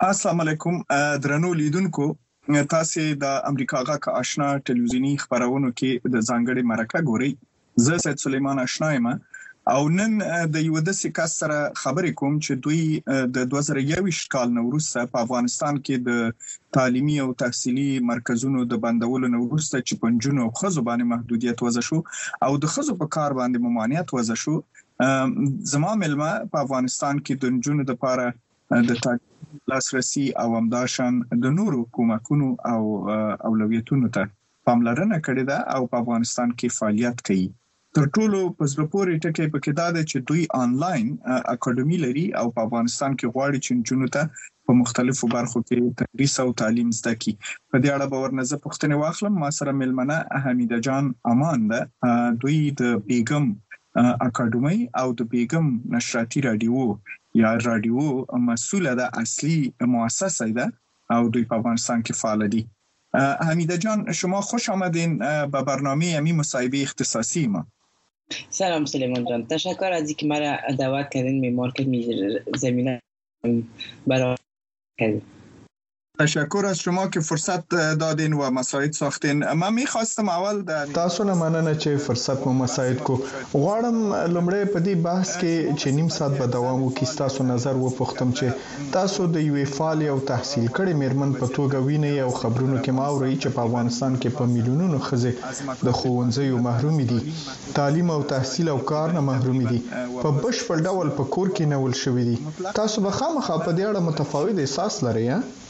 السلام علیکم درنو لیدونکو. تاسو د امریکا غا کا آشنا ټلویزیونی خبرونو کې د ځانګړي مرکه ګوري. زه سید سلیمان آشنا یم او نن د یو د سکه سره خبرې کوم چې دوی د 2021 کال نوروسته په افغانستان کې د تعلیمي او تحصیلي مرکزونو د بندولو نوروسته چې پنځونو او خزو باندې محدودیت وضع شو او د خزو په کار باندې ممانعت وضع شو. زما ملما په افغانستان کې د جنونو د لپاره د لاسرسي او همداشان د نورو کومکونو او اولویتونو ته پاملرنه کړې ده او په افغانستان کې فعالیت کوي. تر ټولو په زړه پورې ټکی پکې دا ده چې دوی آنلاین اکیډمي لري او په افغانستان کې غواړي چې جنونو ته په مختلفو برخو کې تدریس او تعلیم زده کړي. په دې اړه باور نه زه پوښتنه واخلم. ما سره ملمنه حمیده جان امان ده. دوی د بیگم اکیډمي او د بیگم نشراتي رادیو یا رادیو مسئوله ده، اصلی مؤسسه ده او دوی په افغانستان کې فعال دي. حمیده جان شما خوش آمدین به برنامه امی مصاحبه اختصاصی ما. سلام سلیمان جان، تشکر از اینکه مرا دعوت کردین. معمار که زمینه برای کردین. تشکر از شما که فرصت دادین و مساعد ساختین. من میخواستم اول تاسو نه مننه چې فرصت مو مساعد کو. غواړم لومړی په دې بحث کې چې نیم ساعت به دوام وکړي تاسو نظر وپوښتم چې تاسو د یو فعال او تحصیل کړي میرمن په توګه وینئ او خبرونو کې ماوري چې په افغانستان کې په میلیونونو ښځې د ښوونځیو محروم دي، تعلیم او تحصیل او کار نه محروم دي، په بشپړ ډول په کور کې نیول شوی دي. تاسو به خامخا په دې اړه متفاوت احساس لرئ.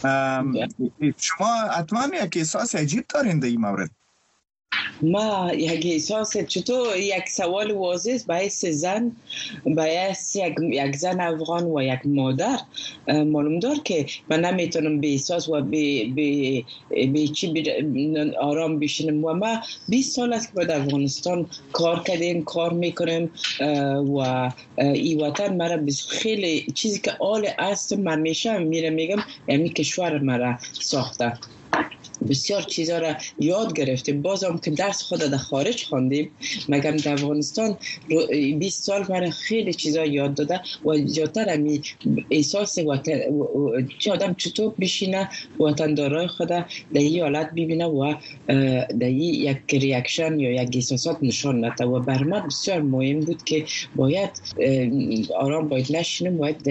شما حتما یک احساس عجیب دارین در این مورد. ما یک احساس چطور یک سوال واضح بحث زن، بحث یک زن افغان و یک مادر معلوم دار که من نمیتونم به احساس و به چی آرام بشینم. و ما 20 سال است که در افغانستان کار کردیم، کار میکنم و این وطن مرا خیلی چیزی که آل است من میگم یعنی کشور مرا ساخته. بسیار چیزا را یاد گرفتیم. بازم که درس خود در خارج خواندیم، مگم در افغانستان 20 سال من خیلی چیزا یاد داده و جاتر همی احساس وطن چه آدم چطور بشینه وطندارای خود در این حالت ببینه و در این یک ریاکشن یا یک احساسات نشان نده. و بر من بسیار مهم بود که باید آرام باید نشینم، باید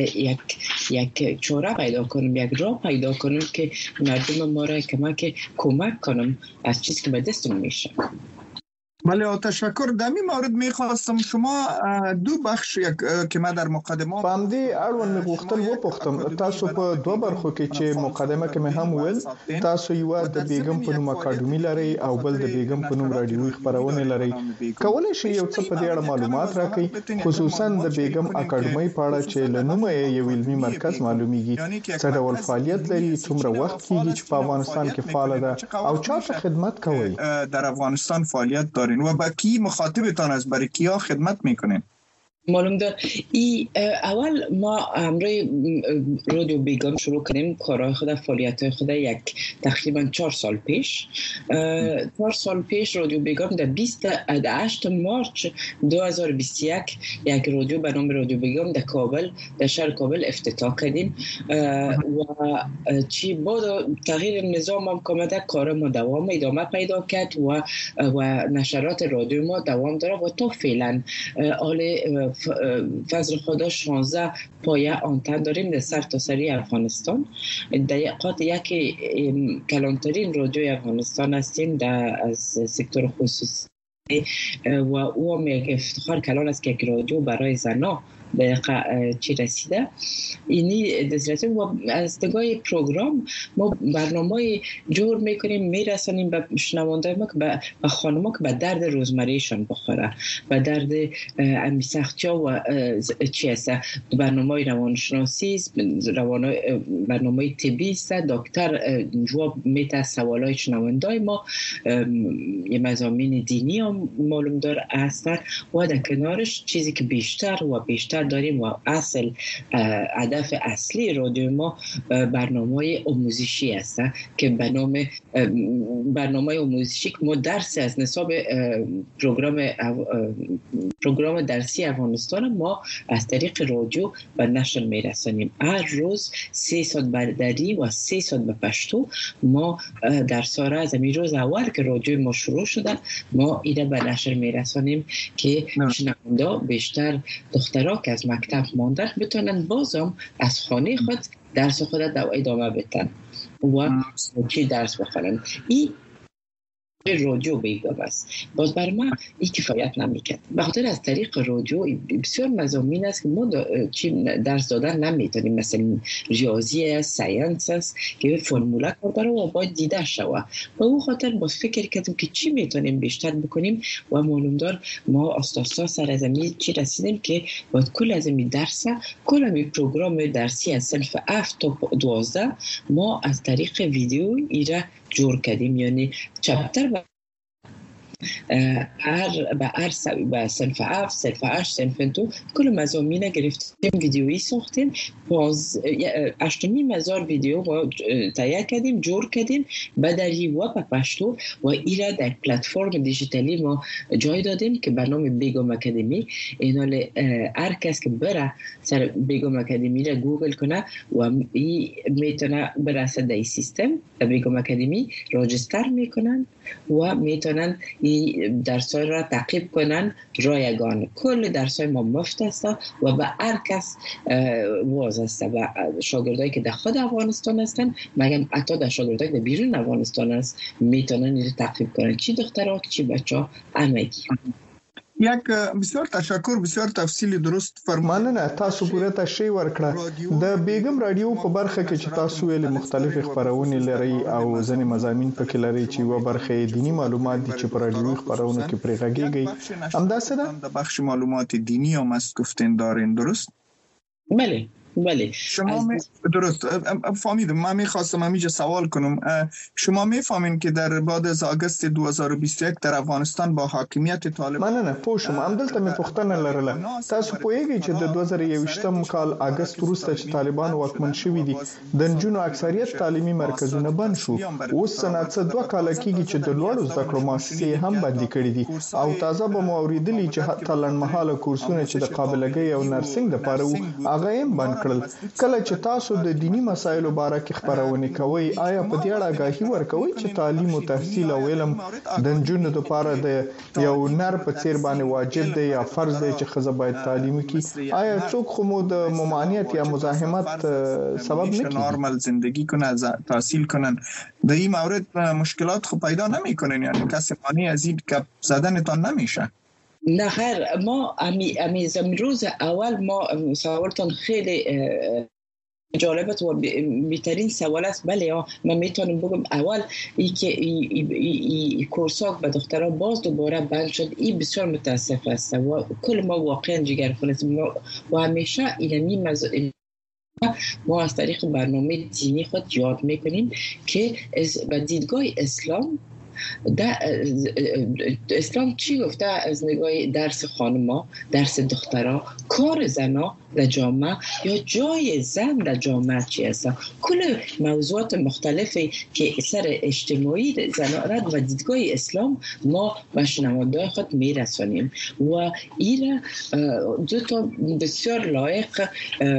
یک چاره پیدا کنیم، یک راه پیدا کنیم که مردم ما را کمک کنم از چیزی که به دستم میشه. بله، تشکر. در این مورد میخواستم شما دو بخش که ما در مقدمه باندې اړوند غوښتل وپوښتم. تاسو په دوه برخو کې چې مقدمه کې مې هم ویل تاسو یو د بیگم په نوم اکیډمي لري او بل د بیگم په نوم رادیوي خبرونه لري. کولای شئ یو څه په دې اړه معلومات راکړئ، خصوصا د بیگم اکیډمي په اړه چې لنومه یو علمي مرکز معلومیږي، څه ډول فعالیت لري، څومره وخت کیږي چې په افغانستان کې فعال ده او چاته خدمت کوي. در افغانستان فعالیت دارین و با کی مخاطبتان از برای کیا خدمت میکنین؟ معلوم دار اول ما همراه رادیو بیگم شروع کردیم کارهای خود، فعالیت‌های خود یک تقریبا 4 سال پیش. 4 سال پیش رادیو بیگم در 28 مارچ 2021 یک رادیو به نام رادیو بیگم در کابل، در شهر کابل افتتاح کردیم و چی بعد تغییر نظام هم کامده کار ما ادامه پیدا کرد و نشرات رادیو ما دوام داره و تا فعلا حال فضل خدا 16 پایه آنتن داریم در سرتاسر افغانستان. در قاط یکی کلانترین رادیوی افغانستان هستیم از سکتور خصوصی و او هم یک افتخار کلان است که یک رادیو برای زنها به چی رسیده. اینی دسترسی و از نگاه پروگرام ما برنامه جور میکنیم، میرسانیم به شنونده ما که به خانما که به درد روزمریشان بخوره، به درد امی سختیا و چی هست. برنامه روانشناسی، برنامه طبی است، دکتر جواب میده سوالای شنونده ما، یه مضامین دینی هم معلوم دار هستن و در کنارش چیزی که بیشتر بیشتر داریم و اصل هدف اصلی رادیو ما برنامه آموزشی است که برنامه آموزشی که ما درس از نصاب پروگرام درسی افغانستان ما از طریق رادیو به نشر میرسانیم. هر روز 3 ساعت به دری و 3 ساعت به پشتو ما درس را از این روز اول که رادیو ما شروع شده ما ایره به نشر میرسانیم که شنونده بیشتر دخترها که از مکتب ماندن بتونن بازم از خانه خود درس خود ادامه بدن و چی درس بخونن. این رادیو بیگم است. باز بر ما این کفایت نمیکرد. بخاطر از طریق رادیو بسیار مضامین است که ما چی درس دادن نمیتونیم، مثلا ریاضی است، ساینس است که فرموله کار و باید دیده شود. با اون خاطر باز فکر کردیم که چی میتونیم بیشتر بکنیم و معلوم دار ما اساسا سر از می چی رسیدیم که باید کل از می درس کل می پروگرام درسی از صنف 7 تا 12 ما از طریق ویدیو ایره جور کردیم. یعنی چپتر به صنف 7 صنف 8 صنف 2 کل مضامین گرفتیم ویدیویی ساختیم. 8,500 ویدیو ما تهیه کردیم جور کردیم به دری و به پشتو و ایرا در پلتفرم دیجیتالی ما جای دادیم که به نام بیگم اکادمی. اینال هر کس که بره سر بیگم اکادمی را گوگل کنه و میتونه برسه در سیستم بیگم اکادمی راجستر میکنن و میتونن این درس‌ها را تعقیب کنن رایگان. کل درس‌های ما مفت است و به هر کس واز است. و شاگردایی که در خود افغانستان هستن مگم حتی در شاگردایی که بیرون افغانستان است میتونن این تعقیب کنن، چی دخترها چی بچه‌ها همگی. یک بسیار تشکر، بسیار تفصیلی درست فرمانه. تاسو پوره تشریح ورکړه. د بیگم رادیو په برخه کې چې تاسو ویل مختلف خبرونه لري او ځنې مضامین پکې لري چې و برخه دینی معلومات دي چې پر رادیو خبرونه کې پرې غږیږي. همداسې ده. د بخش معلومات دینی هم است گفتین دارین، درست؟ بله شما درست فهمیدم. من میخواستم همینجا سوال کنم، شما میفهمین که در بعد از آگست 2021 در افغانستان با حاکمیت طالبان نه پوه شم. همدلته می پوښتنه لرله. تاسو پوهیږئ چې د 2021 کال آگست وروسته چې طالبان واکمن شوي دي د نجونو اکثریت تعلیمي مرکزونه بند شو. اوس سنت 2 کال کېږي چې د لوړو زده کړو مؤسسې هم بندي کړې دي او تازه به مو اوریدلی چې حتی لنډمهاله کورسونه چې د قابلګۍ او نرسنګ لپاره وو هغه هم بند کله چې تاسو د دینی مسایلو باره کې خبرونه کوي آیا په دې اړه آگاهي ورکوي چې تعلیم او تحصیل او علم د نجونو لپاره د یو نر په څیر باندې واجب دی یا فرض دی چې ښځه باید تعلیم وکړي؟ آیا څوک خو مو د ممانعت یا مزاحمت سبب نه کیږي نورمال زندگی کنه تحصیل کنن؟ در این مورد مشکلات خو پیدا نمیکنن؟ یعنی کسی مانع از این که زدنتان نمیشه؟ نه خیر، ما روز اول ما سوالتون خیلی جالبت و بهترین سوال است. بله من میتونم بگم اول ای که ای کورس‌ها به دخترها باز دوباره بند شد، این بسیار متاسف است و کل ما واقعا جگرخون است و همیشه اینمی ما از طریق برنامه دینی خود یاد میکنیم که به دیدگاه اسلام اسلام چی گفته از نگاه درس خانما، درس دخترها، کار زنا در جامعه یا جای زن در جامعه چی است. کل موضوعات مختلفی که سر اجتماعی زنانه و دیدگاه اسلام ما به شنونده‌های خود میرسانیم و این دو تا بسیار لایق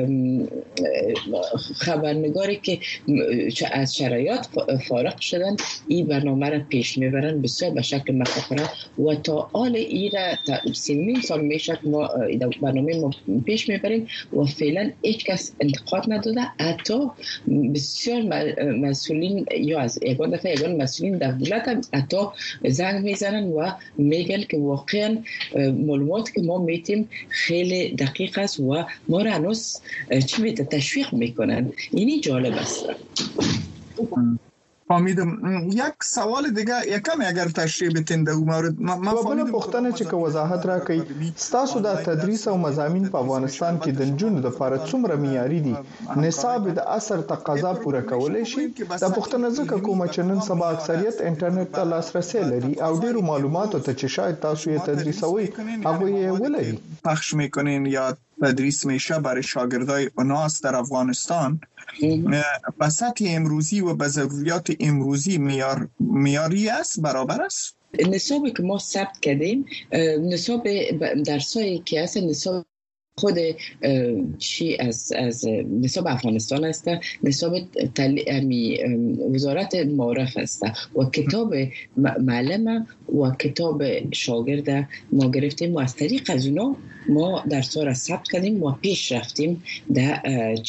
خبرنگاری که از شرایط فارغ شدن این برنامه را پیش میبرن بسیار به شکل مفاخره و تا حال این را 3 سال میشه که ما برنامه ما پیش میبریم و فعلا هیچ کس انتقاد نداده. حتی بسیار مسئولین یا از یگان مسئولین در دولت هم حتی زنگ میزنن و میگن که واقعا معلومات که ما میتیم خیلی دقیق است و ما را هنوز تشویق میکنن. اینی جالب است. فهمیدم. یک سوال دیگه یکم اگر تشریح بتین د مورد ما فهمیدم پوښتنه چې وضاحت راکړي تاسو د تدریس او مضامین په افغانستان کې د نجونو لپاره څومره معیاري دي نصاب د اثر تقاضا پوره کولای شي؟ دا پوښتنه ځکه کوم چې نن سبا اکثریت انټرنیټ ته لاسرسي لري او ډیرو معلوماتو ته چې شاید تاسو یې تدریسوي هغه یې ولري پخش میکنین یا تدریس میشه برای شاگردای اوناس در افغانستان به سطح امروزی و به ضروریات امروزی معیاری است، برابر است؟ نصابی که ما ثبت کردیم، نصاب درسایی که هست نصاب خود چی از نصاب افغانستان است، نصاب وزارت معارف است و کتاب معلم و کتاب شاگرد ما گرفتیم و از طریق از اونا ما درس‌ها را ثبت کردیم و پیش رفتیم در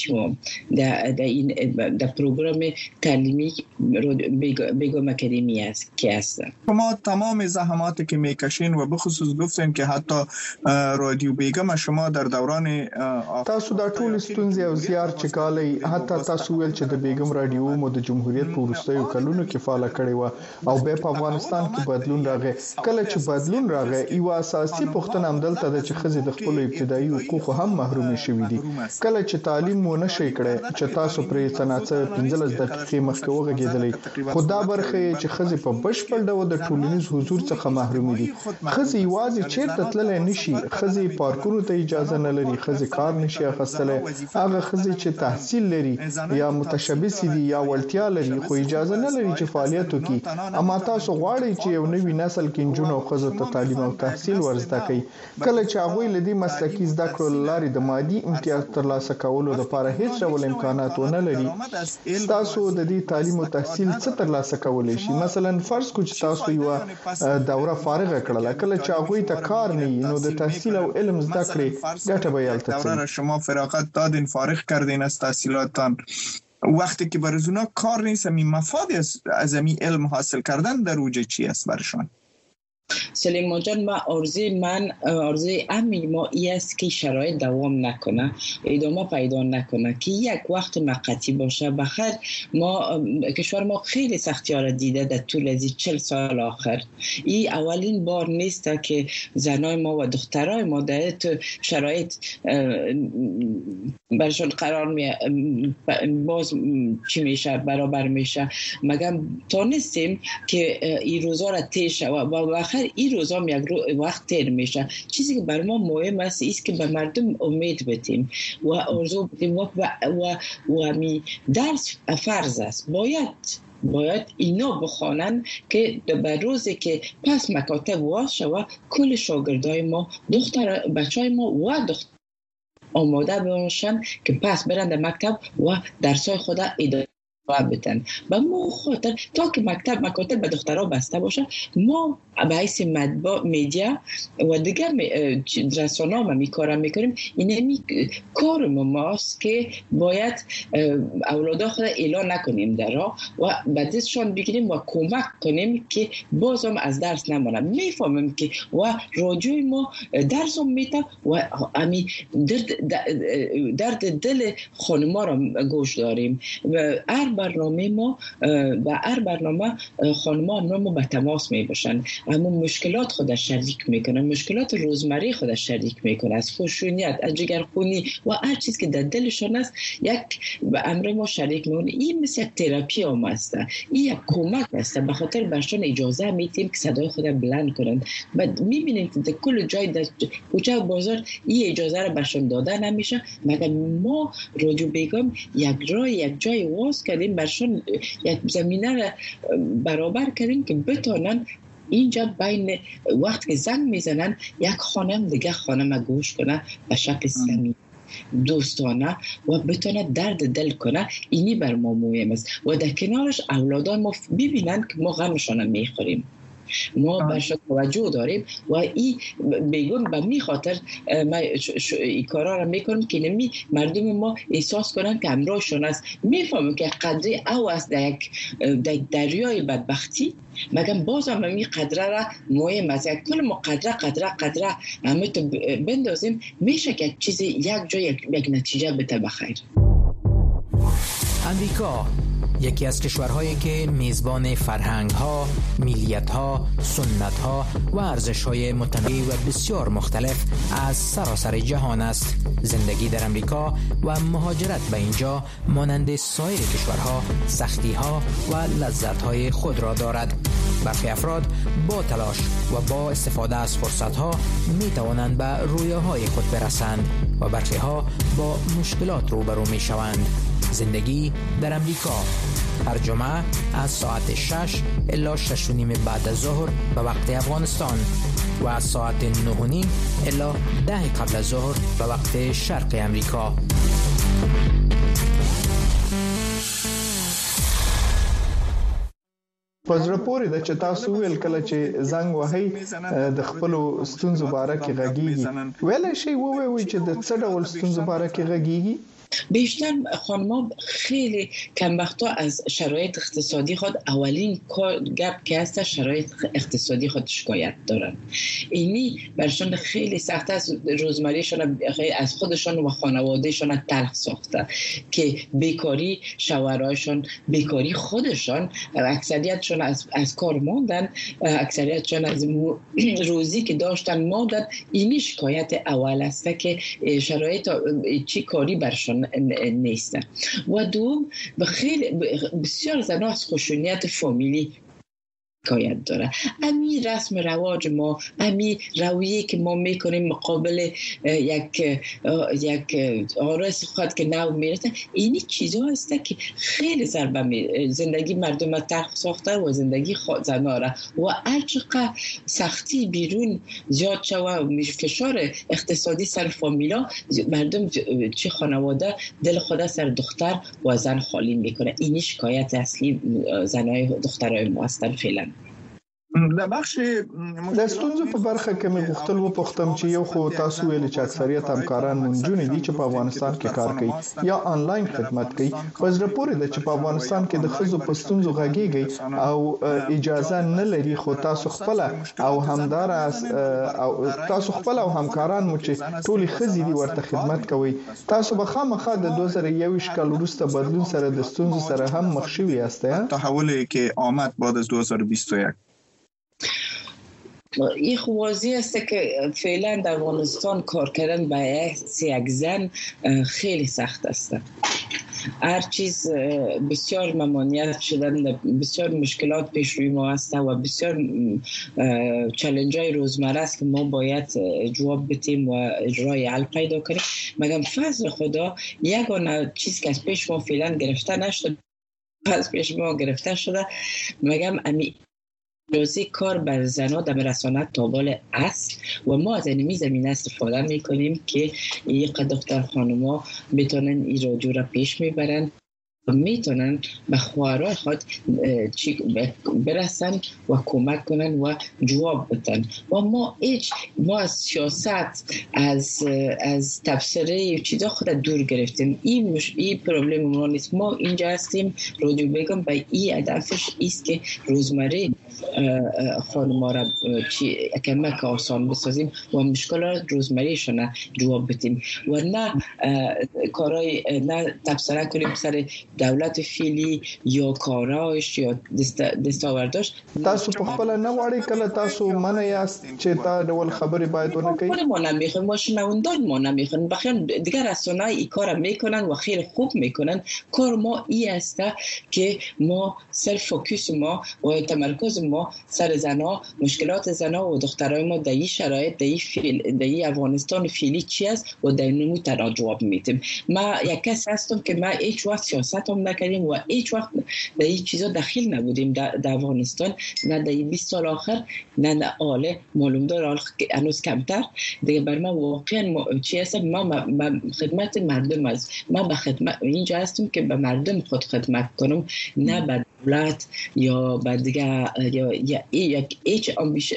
پروگرام تعلیمی بیگم اکادمی است که است. شما تمام زحماتی که میکشین و بخصوص گفتین که حتی رادیو بیگم شما در دوران تاسو دا ټول ستونزې او زیار چې کالی حتی تاسو ویل چې د بیگم رادیو مو د جمهوریت په وروستیو کلونو کې فعال کړی و او به په افغانستان کې بدلون راغی. کله چې بدلون راغی یو اساسي پوښتنه هم دلته ده چې ښځې د خپل ابتدایي حقوقو هم محروم شوي دي. کله چې تعلیم مو نشي کړی چې تاسو پرې څنګه 15 دقیقې مخکې وغږیدلې، خو دا برخه چې ښځې په بشپړ ډول د ټولنیز حضور څخه محروم دي. ښځې یوازې چیرته تللی نشي، ښځې پارکونو ته اجازه نه لري، ښځې کار نشي اخیستلی. هغه ښځې چې تحصیل لري یا متشبث دي یا وړتیا لري خو اجازه نه لري چې فعالیت وکړي. اما تاسو غواړئ چې یو نوی نسل کې نجونو او ښځو ته تعلیم او تحصیل ورزده کړي. کله چې هغوی له دې مسلکي زده کړو لارې د مادي امتیاز ترلاسه کولو لپاره هیڅ ډول امکانات ونه لري، تاسو د دې تعلیم او تحصیل څه ترلاسه کولی شي؟ مثلا فرض کو چې تاسو یو دوره فارغه کړله، کله چې هغوی ته کار نه نو د تحصیل او علم زده کړې ګټه به یالته دوره شما فراغت دادین، فارغ کردین از تحصیلاتتان، وقتی که برزونا کار نیست، می مفاد از می علم حاصل کردن در اوج چی است برشان؟ سلیمان جان، آرزوی امی ما ای است که شرایط دوام نکنه، ادامه پیدا نکنه، که یک وقت موقتی باشه. بخیر ما کشور ما خیلی سختی‌ها را دیده در طول از 40 سال آخر. این اولین بار نیست که زنای ما و دخترای ما در شرایط برشان قرار باز چی میشه، برابر میشه. مگم تانستیم که این روزا را تیشه و بخیر این روزا یک وقت تیر میشه. چیزی که بر ما مهم است است که به مردم امید بدیم و آرزو بدیم و می درس فرض است. باید اینا بخوانن که به روزی که پس مکاتب واز شود کل شاگردای ما، بچهای ما و دختر آماده باشن که پس برن در مکتب و درسای خود ادامه بدن. به ما خاطر تا که مکاتب به دخترها بسته باشه، ما به حیث میدیا و دیگر رسانه ها می کاریم. این کار ماست که باید اولادا خود اعلان نکنیم در راه و به دستشان بگیریم و کمک کنیم که بازم از درس نمانم. میفهمیم که و راجوی ما درس هم میته و امی درد دل خانما را گوش داریم. هر برنامه خانم‌ها ما به تماس میباشن، اما مشکلات خود شریک میکنن، مشکلات روزمره خود شریک میکنن، از خشونت، از جگرخونی و هر چیز که در دلشون است یک امر ما شریک میکنه. این مثل یک تراپی هم است، این یک کمک است. به خاطر برشان اجازه میدیم که صدای خود بلند کنند. بعد میبینیم که در کل جای در کوچه و بازار این اجازه را برشان داده نمیشه، مگر ما رادیو بیگم یک جای واس کردیم، برشان یک زمینه را برابر کردیم که بتونن اینجا بین وقت که زنگ میزنن یک خانم دیگه خانم گوش کنه به شکل صمیمی دوستانه و بتونه درد دل کنه. اینی بر ما مهم است و در کنارش اولادان ما ببینن که ما غمشان میخوریم، ما برش توجه داریم و این بیگم به می خاطر ما این کارا را میکنم که نمی مردم ما احساس کنن که همراهشون است. میفهمم که قدری او است در یک دریای بدبختی، مگم باز هم این قدره را مهم است. کل ما قدره همه تو بندازیم میشه که چیزی یک جای یک نتیجه بده بخیر. امریکا یکی از کشورهایی که میزبان فرهنگ‌ها، ملیت‌ها، سنت‌ها و ارزش‌های متنوع و بسیار مختلف از سراسر جهان است. زندگی در امریکا و مهاجرت به اینجا مانند سایر کشورها سختی‌ها و لذت‌های خود را دارد. برخی افراد با تلاش و با استفاده از فرصت‌ها می‌توانند به رویاهای خود برسند، و برخی‌ها با مشکلات روبرو می‌شوند. زندگی در امریکا هر جمعه از ساعت 6 الی 6:30 بعد از ظهر به وقت افغانستان و از ساعت 9:30 الی 10 قبل از ظهر به وقت شرق امریکا. پس راپور د چې تاسو ویل کله چې زنګ وهي د خپل ستونزو باره کې غږیږي ویل شي ووي چې د څه ډول ستونزو باره کې غږیږي؟ بیشتر خانم‌ها خیلی کم وقتا از شرایط اقتصادی خود اولین گپ که هست شرایط اقتصادی خود شکایت دارن. اینی برشان خیلی سخت است، روزمرهشان از خودشان و خانوادهشان تلخ ساخته که بیکاری شوهرایشان، بیکاری خودشان، اکثریتشان از کار ماندن، اکثریتشان از روزی که داشتن ماندن. اینی شکایت اول است که شرایط چی کاری برشان نیستن. و دوم بسیار زنها از خشونت فامیلی شکایت داره. امی رسم رواج ما، امی رویه که ما میکنیم مقابل یک آرس خود که نو میرسه، اینی چیزا هسته که خیلی ضربه زندگی مردم تلخ ساخته و زندگی زنها را و هرچقدر سختی بیرون زیاد شوه و فشار اقتصادی سر فامیلا، مردم چه خانواده دل خود سر دختر و زن خالی میکنه. اینی شکایت اصلی زنای دخترای ما هستن فعلا. د بخش د ستونزو په برخه کې مې غوښتل وپوښتم چې یو خو تاسو ویل چې اکثریت همکاران منځونه دي چې په افغانستان کې کار کوي یا آنلاین خدمت کوي. پس راپور دی چې په افغانستان کې د ښځو په ستونزو غږیږي او اجازه نه لري، خو تاسو خپل او همداراز او تاسو خپل او همکاران مو چې ټولي ښځې دي ورته خدمت کوي. تاسو به خامخا د 2021 کال وروسته بدلون سره د ستونزو سره هم مخ شوي یاستئ. تحولی که آمد بعد از 2021 این واضح است که فعلا در افغانستان کار کردن به حیث یک زن خیلی سخت است. هر چیز بسیار ممانعت شدن، بسیار مشکلات پیش روی ما است و بسیار چالش های روزمره است که ما باید جواب بدیم و راه حل پیدا کنیم. مگر فضل خدا یگانه چیز که از پیش ما فعلا گرفته نشده، از پیش ما گرفته شده، مگر امی روزی کار بر زنها در رسانه تابال است و ما از این زمینه استفاده میکنیم که یک دختر خانم‌ها میتونن این رادیو را پیش میبرن و میتونن به خواهرای خود برسن و کمک کنن و جواب بدن. و ما از سیاست، از تبصره چیزا خود دور گرفتیم. این پروبلم ما نیست. ما اینجا هستیم رادیو بیگم به این هدفش است که روزمره خانم‌ها را کمک آسان بسازیم و مشکلات روزمرهشان جواب بدیم و نه کارای نه تبصره کنیم سر دولت فعلی یا کاراش یا دستاورداش. تاسو په خپل نه وړي کله تاسو منه یاست چې تا ډول خبري باید ونه کوي؟ ما نمیخوایم، ما شنوندگان ما نمیخوایم، بخیر دیگر رسانه‌ها این کارا میکنن و خیلی خوب میکنن. کار ما این است که ما صرف فوکوس ما و تمرکز ما سر زنها، مشکلات زنها و دخترای ما در این شرایط در این افغانستان فعلی چی است و در نمو تنها جواب میدیم. ما یک کس هستم که ما هیچ وقت سیاست هم نکردیم و هیچ وقت در این چیزا دخیل نبودیم در افغانستان، نه در 20 سال آخر نه آله معلوم دار هنوز کمتر دیگه. بر ما واقعا چی هست، ما خدمت مردم است. ما به خدمت اینجا هستم که به مردم خود خدمت کنم، نه به دولت یا به دیگه یا یک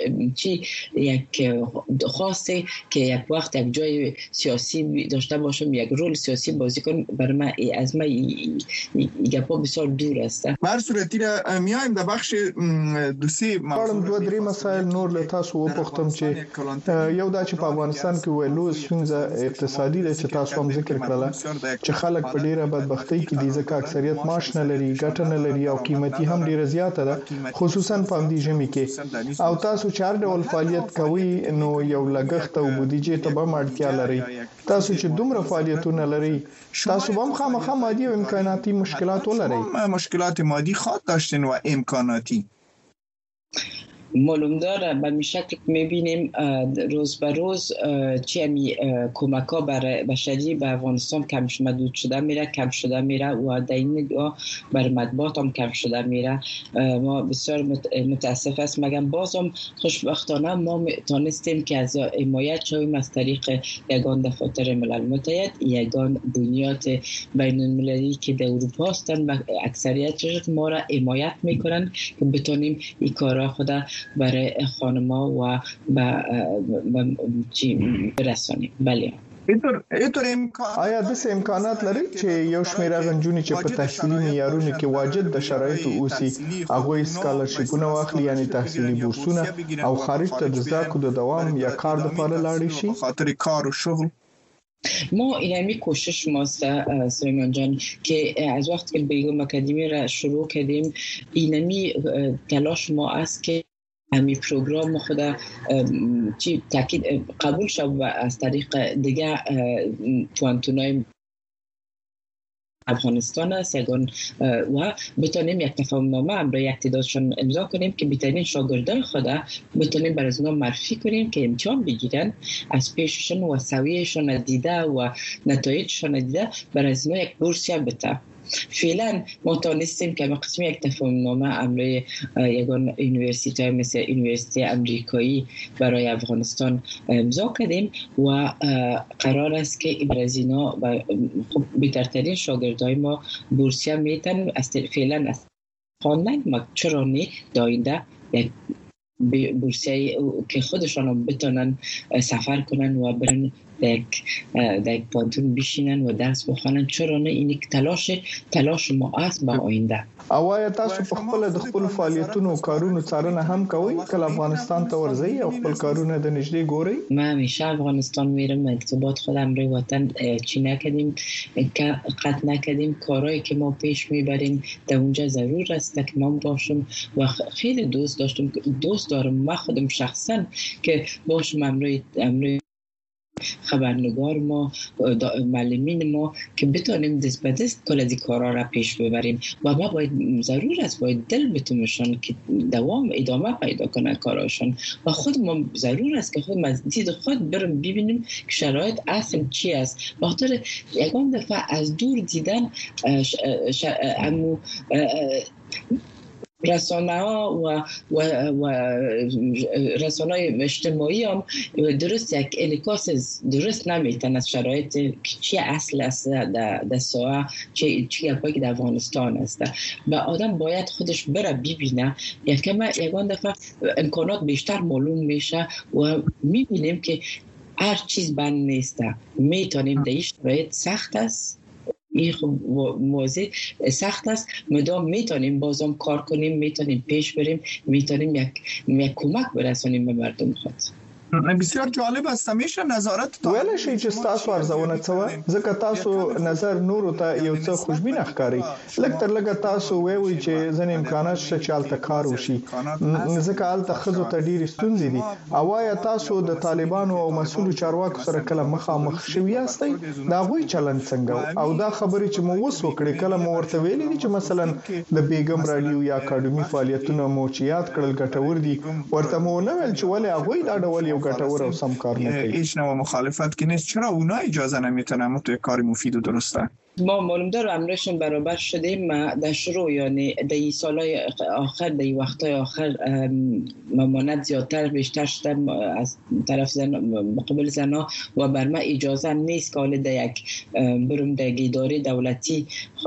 یک خواسته که یک وقت یک جای سیاسی داشته باشم، یک رول سیاسی بازی کنم. برای من از من این گپا بسیار دور است. بر صورتی را میایم در بخش دوسی دو درې مسائل نور له تاسو وپوښتم چې یو دا چې په افغانستان کې ویلو ستونزه اقتصادي ده چې تاسو هم ذکر کړل چې خلک په ډیره بدبختی کې دي ځکه اکثریت معاش نه لري، ګټه نه لري او قیمتي هم ډیره زیاته ده، خصوصا په دې ژمي کې. او تاسو چار ډول فعالیت کوي نو یو لګښت او بودیجه ته به اړتیا لري. تاسو چې دومره فعالیتونه لري، تاسو هم خامخا مادي او امکاناتي مشکلات ولرئ. مشکلات مادی خاص داشتین و امکاناتی. معلوم داره به می شکل میبینیم روز به روز چی کمک ها برای بشری به افغانستان کم محدود شده میره و در این نگاه بر مطبوعات هم کم شده میره. ما بسیار متاسف است، مگم بازم خوشبختانه ما تانستیم که از حمایت شویم از طریق یگان دفاتر ملل متحد، یگان بنیاد بین المللی که در اروپا هستند و اکثریتش ما را حمایت میکنن که بتونیم این کارا خود برای خانما و برسانیم. بله. آیا داسې امکانات لري چې یو شمېر غنجونې چې په تحصیلي معیارونو کې واجد د شرایطو اوسي هغوی سکالرشیپونه واخلي، یعنی تحصیلي بورسونه، او خارج ته د زده کړو د دوام یا کار لپاره لاړ شي؟ خاطر کار و شغل ما اینمی کوشش ماست سلیمان جان که از وقت که بیگم اکادمی را شروع کردیم اینمی تلاش ما است که همین پروگرام خدا تاکید قبول شد و از طریق دیگه پوانتونای افغانستان است و بتونیم یک تفاهمنامه هم برای یک تعدادشان امضا کنیم که بتونیم شاگردان خدا بتونیم برای اونا معرفی کنیم که امتحان بگیرن، از پیششون و سویهشون دیده و نتایجشون دیده برای اونا یک بورسیه بده. فعلا ما تانستیم که قسمی یک تفاهمنامه امروی یگان یونیورسیتی مثل یونیورسیتی امریکایی برای افغانستان امضا کردیم و قرار است که برای اینا بهترین شاگردای ما بورسیه میتن. فعلا از خواندن ما چرا نه داینده یک بورسیه که خودشان بتونن سفر کنن و برن در پانتون بشینن و درس بخوانن، چرا نه؟ این تلاش ما است به آینده. اوایا تاسو په خپل د خپل فعالیتونو او کارونو څارنه هم کوئ کله افغانستان ته ورځئ او خپل کارونه د نږدې ګورئ؟ ما همیشه افغانستان میرم، مکتوبات خودم روی وطن چی نکردیم، قطع نکردیم. کارهایی که ما پیش میبریم در اونجا ضرور است که ما باشم و خیلی دوست دارم ما خودم شخصا که باشم امروی خبرنگار ما معلمین ما که بتونیم دست به دست کل از کارا را پیش ببریم و ما ضرور است باید دل بتونشان که ادامه پیدا کنه کاراشون و خود ما ضرور است که خود از دید خود برم ببینیم که شرایط اصل چی است. بخاطر یکم دفعه از دور دیدن رسانه ها و رسانه های اجتماعی هم درست یک انعکاس درست نمیتن از شرایط چی اصل است در ساحه چی یکی در افغانستان است و آدم باید خودش بره ببینه. یکان دفعه امکانات بیشتر معلوم میشه و میبینیم که هر چیز بند نیست. میتونیم در این شرایط سخت است، این موضوع سخت است، مدام میتونیم بازم کار کنیم، میتونیم پیش بریم، میتونیم یک کمک برسونیم به مردم خود. بسیار جالب است. همیشه نظارت ویل شي چې تاسو ارزونه څه ځکه تاسو نظر نورو ته یو څه خوشبین ښکاري، لکه تر لږه تاسو وایي چې ځنې امکانات شته چې هلته کار وشي، ځکه هلته ښځو ته ډېرې ستونزې دي. او آیا تاسو د طالبانو او مسؤلو چارواکو سره کله مخامخ شوي یاستئ؟ د هغوی چلند څنګه او دا خبرې چې مو اوس وکړې کله مو ورته ویلي دي چې مثلا د بیګم راډیو یا اکاډمي فعالیتونه مو چې یاد کړل ګټور دي، ورته مو نه ویل چې ولې هغوی دا ډول یو ګټور او سم کار نه کوي؟ هیچ نوع مخالفت که نیست، چرا اونا اجازه نمیتونن توی کار مفید و درسته؟ ما معلوم دارم امرشون برابر شدیم. در شروع یعنی در این سالهای آخر، در این وقتهای آخر ممانعت زیادتر بیشتر شده از طرف مقابل زنها و بر من اجازه نیست که حالا در یک برم در اداره دولتی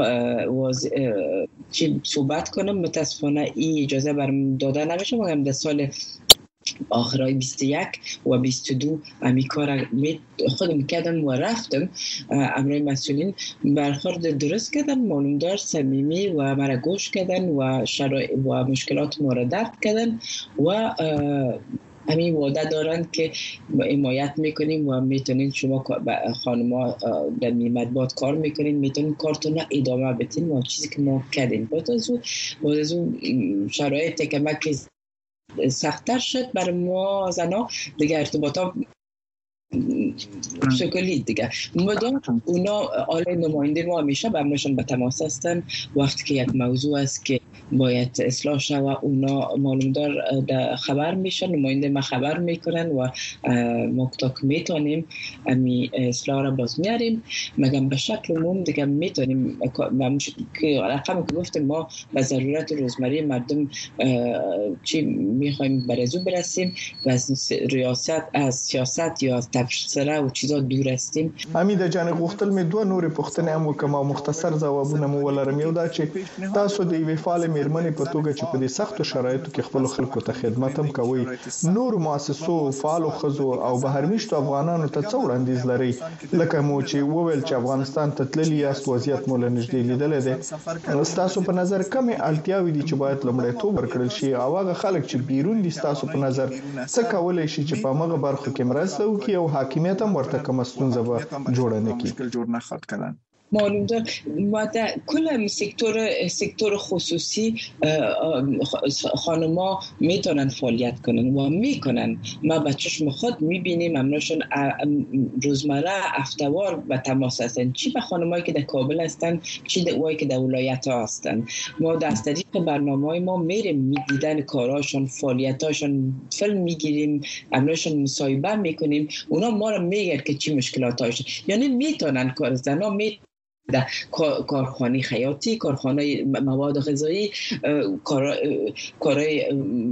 صحبت کنم. متاسفانه این اجازه برم داده نمیشه. مگم در سال آخرای 21 و 22 امی کار خودم کردم و رفتم. امرای مسئولین برخورد درست کردن، معلومدار صمیمی و مرا گوش کردن و مشکلات ما را درک کردن و همین وعده دارن که حمایت میکنیم و میتونین شما خانم‌ها در مطبوعات کار میکنین، میتونین کارتون ادامه بدین و چیزی که ما کردیم. بعد از اون شرایطی که سخت‌تر شد برای ما زنها دیگه ارتباطات شکلی دیگه مدام اونا آله نماینده ما همیشه برنامه‌شون به تماس هستن وقتی که یک موضوع است که باید اصلاح شود اونا معلومدار خبر میشن نماینده ما خبر میکنن و ما که میتونیم امی اصلاح را باز میاریم مگم به شکل عموم دیگه میتونیم که رقم که گفتیم ما به ضرورت روزمره مردم چی میخوایم برازو برسیم و از سیاست یا از تفسیره و چیزا دور هستیم. حمید جان غوښتل می دوه نور پوښتنې هم وکم او مختصر ځوابونه مو ولرم. یو دا چې تاسو د یوې فعال میرمنې په توګه چې په دې سختو شرایطو کې خپل خلکو ته خدمت هم کوي نور مؤسسو فعال خزو او بهرمیشتو افغانانو ته څو وړاندیز لري لکه مو چې وویل چې افغانستان ته تللی یاست وضعیت مو لنږدې لیدل دي تاسو په نظر کومه اړتیاوې دي چې باید لومړیتوب ورکړل شي او هغه خلک چې بیرون دي تاسو په نظر څه کولای شي چې په هغه برخو کې مرسته وکړي او حاکمیت هم ورته کوم ستونزه جوړ نه کړي. معلومه ما در کل سکتور خصوصی خانما میتونن فعالیت کنن و میکنن. ما بچه‌ش خود میبینیم همشون روزمره هفته‌وار به تماس هستن چی به خانمایی که در کابل هستن چی در اونایی که در ولایت ها هستن. ما از طریق برنامه‌های ما میریم میدیدن کاراشون فعالیتاشون فیلم میگیریم همشون مصاحبه میکنیم اونا ما رو میگن که چی مشکلاتاشون یعنی میتونن کار زنا در کارخانه خیاطی، کارخانه مواد غذایی، کارهای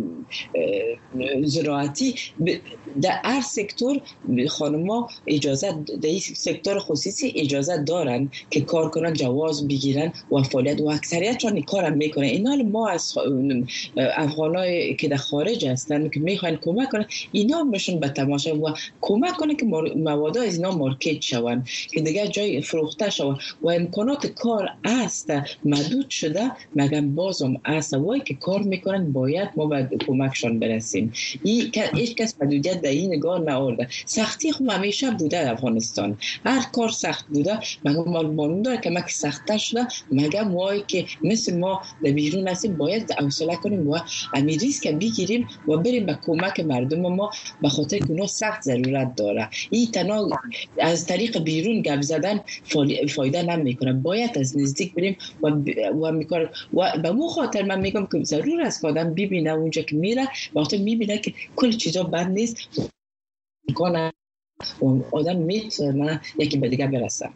زراعتی در هر سکتور خانم‌ها اجازه در این سکتور خصوصی اجازه دارن که کار کنن جواز بگیرن و فعالیت و اکثریتشون کار هم میکنن. اینا ما از افغانای که در خارج هستن که میخوان کمک کنن اینا میشن به تماشا و کمک کنن که مواد از اینا مارکت شون که دیگه جای فروخته شون و امکانات کار است محدود شده مگم بازم است وای که کار میکنن باید ما به کمکشان برسیم. هیچ کس محدودیت در این نگاه نآورده. سختی خب همیشه بوده افغانستان هر کار سخت بوده مگم معلوم داره که مگه سخته شده مگم وای که مثل ما در بیرون هستیم باید حوصله کنیم و امی ریسک بگیریم و بریم به کمک مردم ما به خاطر که اونا سخت ضرورت داره. این تنها از طریق بیرون گپ زدن فایده نمیکنه باید از نزدیک بریم و میکنه و به مو خاطر من میگم که ضرور است آدم ببینه اونجا که میره وقتی میبینه که کل چیزا بد نیست میکنه و آدم میتونه یکی به دیگه برسه.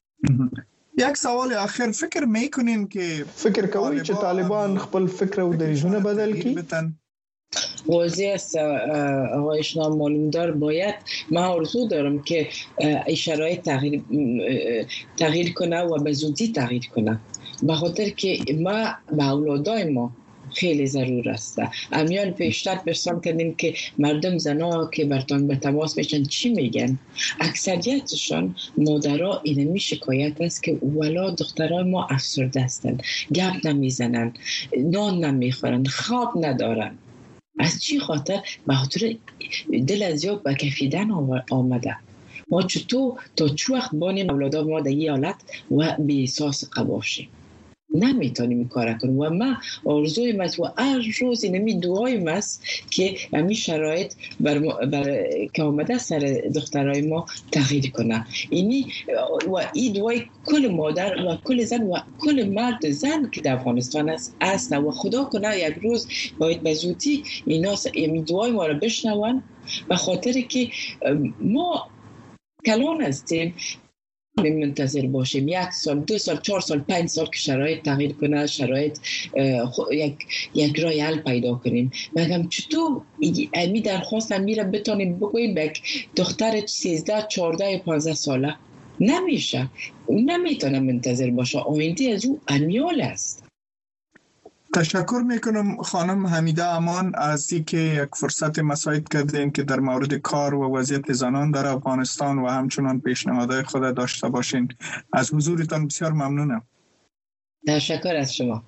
یک سوال آخر فکر میکنین که فکر کوي چې طالبان خپل فکر او دریځونه بدل کړي؟ واضح است آقای شنام معلومدار باید من آرزو دارم که این شرایط تغییر کنه و به زودی تغییر کنه به خاطر که ما به اولادای ما خیلی ضرور است. امیال پیشتر پرسان کردیم که مردم زنا که برتان به تماس میشن چی میگن اکثریتشان مادرها اینمی شکایت است که والا دخترای ما افسرده هستند گپ نمیزنن نان نمیخورن خواب ندارن. از چی خاطر؟ به خاطر دل از یا به کفیدن آمده. ما چطور تا چه وقت بانیم اولادا ما در این حالت و بی احساس قباشیم نمیتونیم این کار کنیم و من آرزوی است و هر روز اینمی دعایم است که همین شرایط که آمده سر دخترای ما تغییر کنه. اینی و این دعای کل مادر و کل زن و کل مرد زن که در افغانستان است و خدا کنه یک روز باید به زودی اینا این دعای ما رو بشنون به خاطر که ما کلان هستیم منتظر باشیم 1 سال 2 سال 4 سال 5 سال که شرایط تغییر کنه شرایط یک راه حل پیدا کنیم. مگم چطور امی درخواست میره بتونیم بگوییم به دختر 13 14 15 ساله نمیشه نمیتونه منتظر باشه آینده از او امیال است. تشکر میکنم خانم حمیده امان از اینکه یک فرصت مساعد کردین که در مورد کار و وضعیت زنان در افغانستان و همچنان پیشنهادهای خود داشته باشین. از حضورتان بسیار ممنونم. تشکر از شما.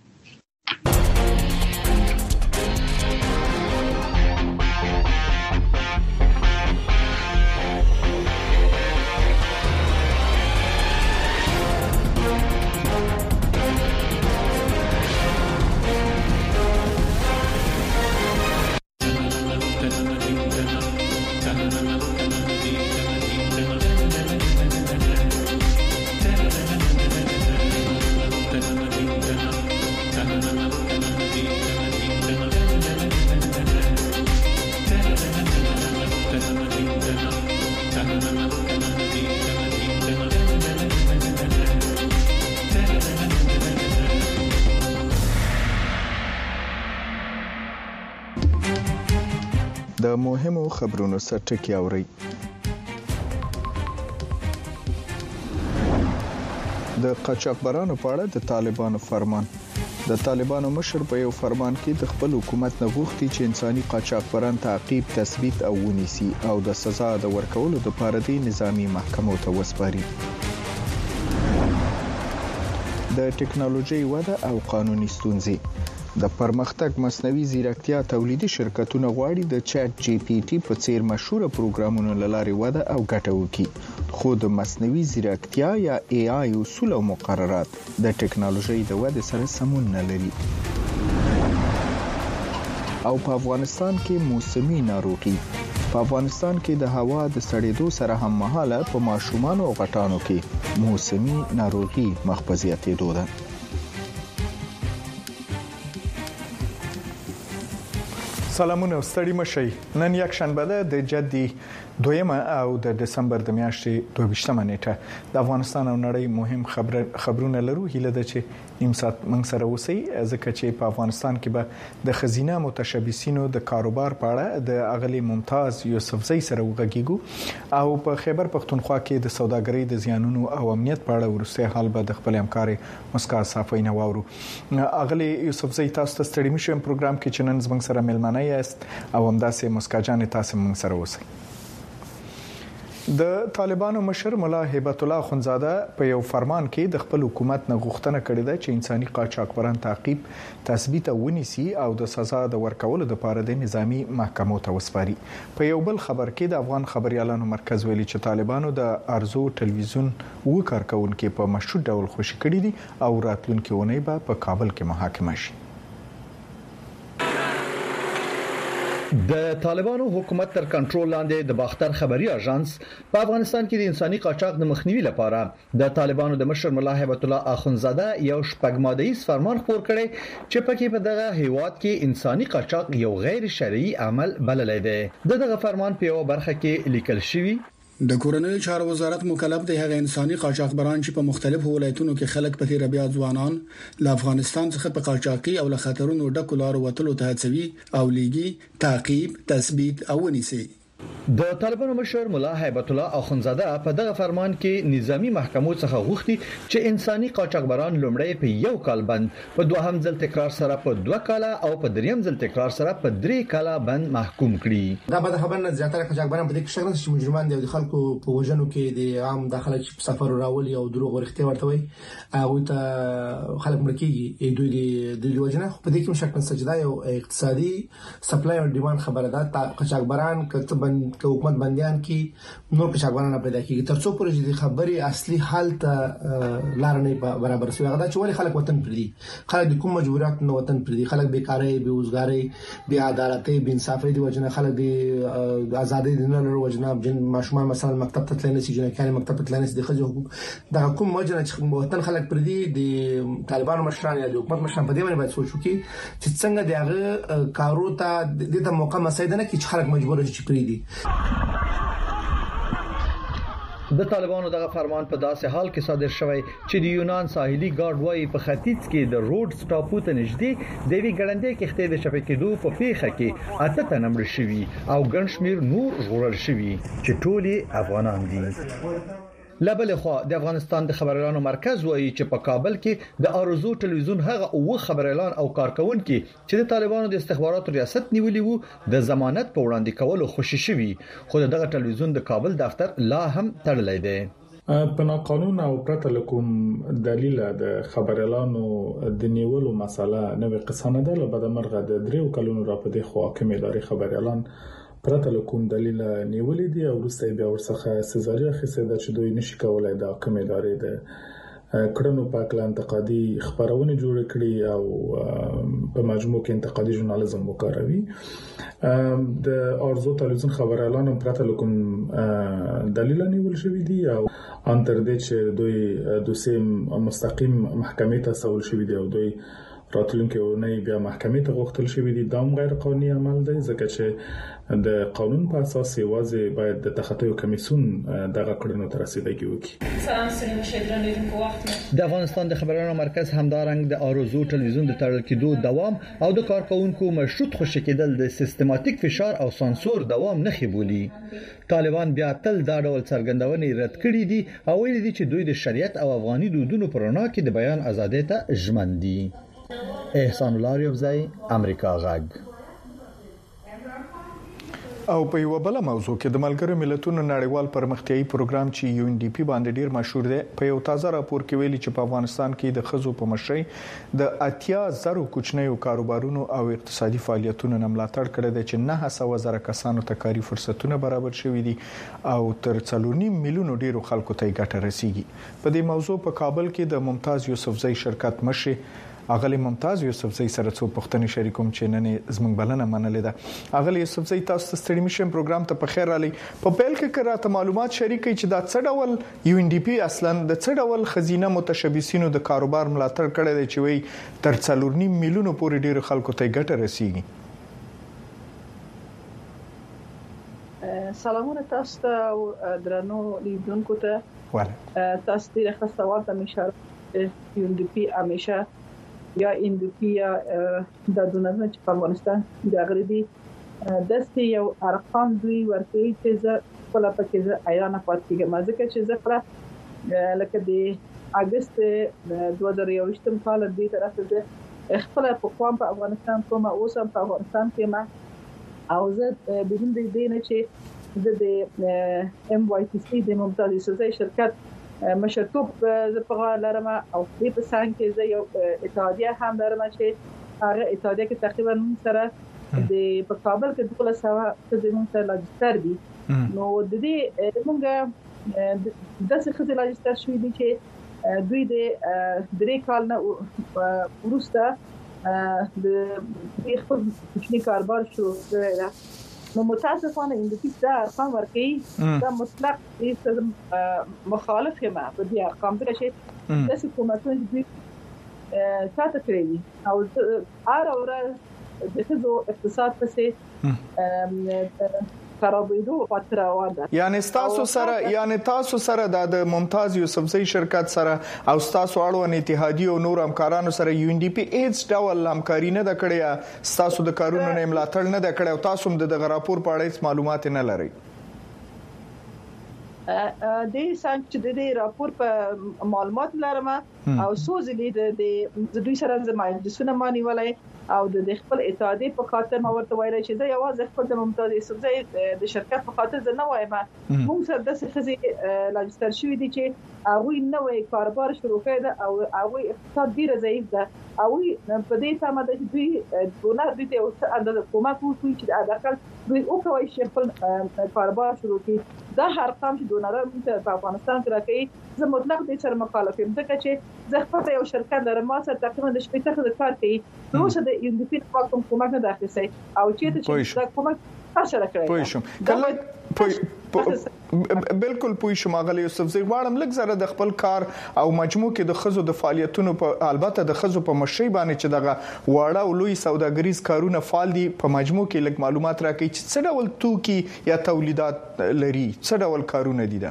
د مهمو خبرونو سرټکی اوري. د قاچاقبرانو په اړه د طالبانو فرمان. د طالبانو مشر په یو فرمان کې د خپل حکومت نه غوښتي چې انساني قاچاقبران تعقیب، تثبیت او ونیسي او د سزا د ورکولو لپاره د نظامی محکمو ته وسپاري. د ټکنالوژي وده او قانوني ستونزې. د پرمختګ مصنوعي ځیرکتیا تولیدي شرکتونه غواړي د چات جی پی ټي په څیر مشهور پروګرامونو لاري وده او ګټه وکړي، خو د مصنوعي ځیرکتیا یا ای آی اصول او مقررات د ټکنالوژي د وده سره سمون نه لري. او په افغانستان کې موسمي ناروغي. په افغانستان کې د هوا د سړېدو سره هم مهاله په ماشومان او غټانو کې موسمي ناروغي مخبزياتي دوده. سلامونه ستړي مشي. نن یک شنبه ده د جدي 2 او د دسمبر د میاشتې 22 نیټه. د افغانستان او نړۍ مهم خبرونه لرو. هیله ده چې نیم ساعت موږ سره اوسئ، ځکه چې په افغانستان کې به د خزینه متشبثینو د کاروبار په اړه د اغلی ممتاز یوسفزئی سره وغږیږو او په خیبر پختونخوا کې د سوداګرۍ د زیانونو او امنیت په اړه ورسته حال به د خپل همکار مسکا صافی نه واورو. اغلی یوسفزئی تاسو ته ستړي مشم پروګرام کې چې نن زموږ سره ملمنه یاست او همداسې مسکا جان تاسو موږ سره اوسئ. د طالبانو مشر مولا هیبت الله اخونزاده په یو فرمان کې د خپل حکومت نه غوښتنه کړې ده چې انساني قاچاقبران تعقیب، تثبیت او ونیسي او د سزا د ورکولو لپاره د نظامی محکمو ته وسپاري. په یو بل خبر کې د افغان خبريالانو مرکز ویلي چې طالبانو د ارزو ټلویزیون وکړکونکو په مشروط ډول خوشی کړی دي او راتلونکي اونۍ به په کابل کې محاکمه شي. د طالبانو حکومت تر کنټرول لاندې د باختر خبري اژانس په افغانستان کې د انساني قاچاق د مخنیوي لپاره د طالبانو د مشر مولا هیبت الله اخونزاده یو شپږمادهیز فرمان خپور کړي چې پکې په دغه هیواد کې انساني قاچاق یو غیر شرعي عمل بللی دی. دغه فرمان په یو برخه کې لیکل شوی د کورنۍ چارو وزارت مکلف دی هغه انساني قاچاقبران چې په مختلفو ولایتونو کې خلک په تیر بیا ځوانان له افغانستان څخه په قاچاقي او له خطرونو ډکو لارو وتلو ته هڅوي او لیږي، تعقیب، تثبیت او ونیسي. د طالبانو مشر مولا هیبت الله اخونزاده په دغه فرمان کې نظامی محکمو څخه غوښتي چې انساني قاچاقبران لومړی په یو کال بند، په دوهم ځل تکرار سره په 2 کاله او په دریم ځل تکرار سره په 3 کاله بند محکوم کړي. دا به خبر نه زیاتره قاچاقبران په دې کې شګرن چې مجرمان دي او د خلکو په وژنو کې د عام داخله چې سفر راولي او دروغ ورختي ورته وي هغه ته خلک مرکیږي دوی د وژنه په دې کې مشکل سجدا یو اقتصادي سپلای او ډیماند خبره ده. قاچاقبران کتبن حکومت بندیان کی نور قاچاقبران پیدا کیږي ترڅو پرې د خبري اصلي حل ته لار نه برابر شي. هغه چې ولې خلک وطن پردي، خلک د کوم مجبورات نه وطن پردي، خلک بیکاري، بیروزګاري، بی عدالتي، بی انصافي دي وجنه، خلک د ازادي د نه لرو وجنه، جن ماشومان مثلا مکتب ته تللی نشي، جن کان مکتب ته تللی نشي، د خځو حقوق د کوم وجنه چې وطن خلک پردي. د طالبانو مشران یا د حکومت مشران په دې باندې باید سوچ وکړي چې څنګه دغه کارو ته د موقع مسایده نه کې خلک مجبور شي پردي. د طالبانو دغه فرمان په داسې حال کې صادر شوی چې د یونان ساحلي ګارد وايي په ختیځ کې د روډز ټاپو ته نږدې د وی ګړندې کښتۍ د شبکېدو په پیښه کې 8 تنه مړ شوي او ګڼ شمېر نور ژغورل شوي چې ټول افغانان دي. لبل خو د افغانستان د خبريالانو مرکز وایي چې په کابل کې د ارزو ټلویزیون هغه او خبريالان او کارکونکو چې د طالبانو د استخباراتو ریاست نیولې وو د ضمانت په وړاندې کولو خوشی شوي، خو دغه ټلویزیون د کابل دفتر لا هم تړلی دی. په ناقانون او پرته لکوم دلیل د خبريالانو د نیولو مسله نوې قصه نه ده. لبد مرغه د 3 کلونو را په دې خو حاکم اداري خبريالان پرته لکوم دلیل نیولې دي او وروسته بیا ورڅخه سزا اخیسته ده چې دوی نشي کولای د حکم ادارې د کړنو په اړه انتقادي خبرونه جوړ کړي او په مجموع کې انتقادي ژورنالیزم وکاروي. د ارزو ټلویزیون خبريالانو پرته لکوم دلیل نیول شوی دي او ان تر دې چې دوی دوسیم مستقیم محکمې ته سوال شوی دی او دوی راتلونکي ونې بیا محکمې ته غوښتل شوې دي. دا غیر قانوني عمل دی ځکه چې د قانون په اساس یوازې باید د تخطیو کمیسیون دغه کړنو ته رسیدګي وکړي. د افغانستان د خبرونو مرکز همدارنګ د آروزو ټلویزیون د تړل کېدو دوام او د کارکونکو مشروط خوشی کېدل د سیستماتیک فشار او سانسور دوام نه خبولي. طالبان بیا تل دا ډول څرګندونې رد کړې دي او ویلي دي چې دوی د شریعت او افغاني دودونو پر وړاندې کې د بیان ازادۍ ته ژمن دي. احسان الله ریاضی، امریکا غږ. او په یو بل موضوع کې د ملګرو ملتونو نړیوال پرمختیایي پروګرام چې UNDP باندې ډیر مشهور دی په یو تازه راپور کې ویلي چې په افغانستان کې د خزو په مشرۍ د 80,000 کوچنیو کاروبارونو او اقتصادي فعالیتونو نه ملاتړ کړی دی چې 9,000 کسانو ته کاري فرصتونه برابر شوي دي او تر 4.5 میلیونو ډیرو خلکو ته ګټه رسیږي. په دې موضوع په کابل کې د ممتاز یوسفزئی شرکت مشر اغلی ممتاز یوسفزئی سره څو پښتني شریکوم چې نن زموږ بلنه منلې ده. اغلی یوسفزئی تاسو ته ستړي مشم پروګرام ته په خیر علي. په پیل کې راته معلومات شریکي چې دا څه ډول UNDP اصلا د څه ډول خزینه متشبثینو د کاروبار ملاتړ کړی دی چې وی تر 4.5 میلیونو پورې ډیر خلکو ته ګټه رسیږي. سلامونه تاسو ته درنو لیدونکو ته. تاسو دې خاصه ته مشر UNDP همیشه یا اندوپیا د دونرونه چې په افغانستان د غریبي دستي یو ارقام دوی ورته چې زه خپل پکې زه ایران پاتېږم ځکه چې زه پر لکه د اگست 2023 کال د طرف زه خپل په قوم په افغانستان کوم اوس هم په افغانستان کې ما او زه بدون د دې نه چې زه د MYTC د ممتاز یوسفزئی شرکت مشرتوب زپغه لرم او په سان کې زه یو اتحادیه هم لرم چې هغه اتحادیه کې تقریبا سره د په کابل کې 200 زموږ سره لاجستر دي. نو د دې موږ د څه خزه لاجستر شوې دي چې دوی د درې کال نه وروسته د خپل کوچني کاروبار شروع کړی. نو متاسفانه اندوپی دا ارقام ورکړي دا مطلق مخالف یم په دې ارقام ته چې د حکومتونو دوی ساته کړی او اړه د خزو اقتصاد پسې خرابېدو خاطر روان ده. یعنی تاسو سره د ممتاز یوسفزئی شرکت سره او تاسو اړوند اتحادیه او نور همکارانو سره UNDP هیڅ ډول همکاري نه د کړې تاسو د کارونو نه ملاتړ نه د کړې او تاسو هم د غراپور په اړه هیڅ معلومات نه لرئ. د سانچ د راپور په معلومات لرم او سوزلې د دوی سره زمای د سونمانی ولای او د خپل اتحادیه په خاطر ما ورته وایي چې دا یوازې خپل د ممتاز یوسفزئی د شرکت په خاطر نه وایم. موږ سره د خزي لاجستر شوې دي چې هغه نوې کاروبار شروع کړي او هغه اقتصاد ډیر ضعیف ده او په دې سم د دوی دونه د دې او اندازه کومه کوي چې د اقل دوی او کوي چې خپل کاروبار شروع کړي. دا ارقام چې دونران په افغانستان کې راکړي زه مطلق دې سره مخالف یم ځکه چې زه خپل یو شرکت لرم ما سره تقریبا د شپږ څخه کار کوي نو څه د UNDP په کومه نه داخلي او چې دا کومه تاسو راکړئ. بالکل پوه شم غلی یوسفزئی غواړم لږ زره د خپل کار او مجموع کې د خزو د فعالیتونو په البته د خزو په مشرۍ باندې چې دغه واړه او لوی سوداګریز کارونه فعال دي په مجموع کې لږ معلومات راکړئ چې څه ډول توکي یا تولیدات لري څه ډول کارونه دي.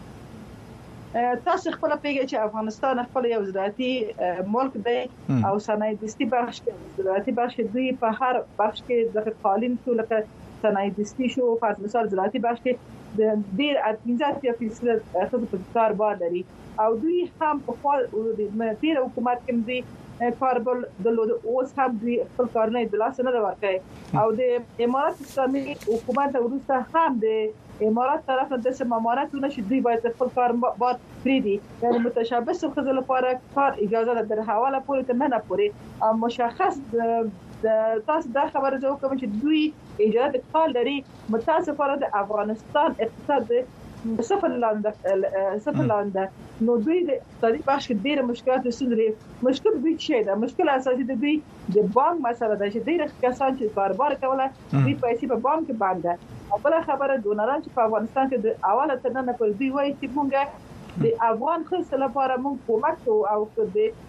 تاسو خپل پیګه چې افغانستان خپل یو زراعتي ملک دی او صنایع دستی بخش زراعتي بخش دوی په هر بخش کې د قالین ټولکه صنایع دستی شو فرض مثال زراعتي بخش کې د ډیر 15% خزو په کاروبار لري او دوی هم په خپل د تیر حکومت کې دي کاربل د اوس هم دوی خپل کارونه د لاس نه ورکړي او د امارات اسلامي حکومت وروسته هم د امارات طرف د سمامانتونه چې دوی باید خپل کاروبار پریدي یعنی متشابه خزو لپاره کار اجازه در حواله پورې ته نه پوري مشخص تاسو دا خبره زه کوم چې دوی اجازه کار لري متاسفانه د افغانستان اقتصاد صفر لاندې نو دوی د اقتصادي بخش کې ډېر مشکلات لري. مشکل دوی څه ده؟ مشکل اساسي د دوی د بانک مسله ده چې ډېر کسان چې کاروبار کوله دوی پیسې په بانک کې باندې او بل خبره دونران چې په افغانستان کې د اوله تر نن پر دوی وایي چې موږ د افغان خلکو لپاره موږ کومک او د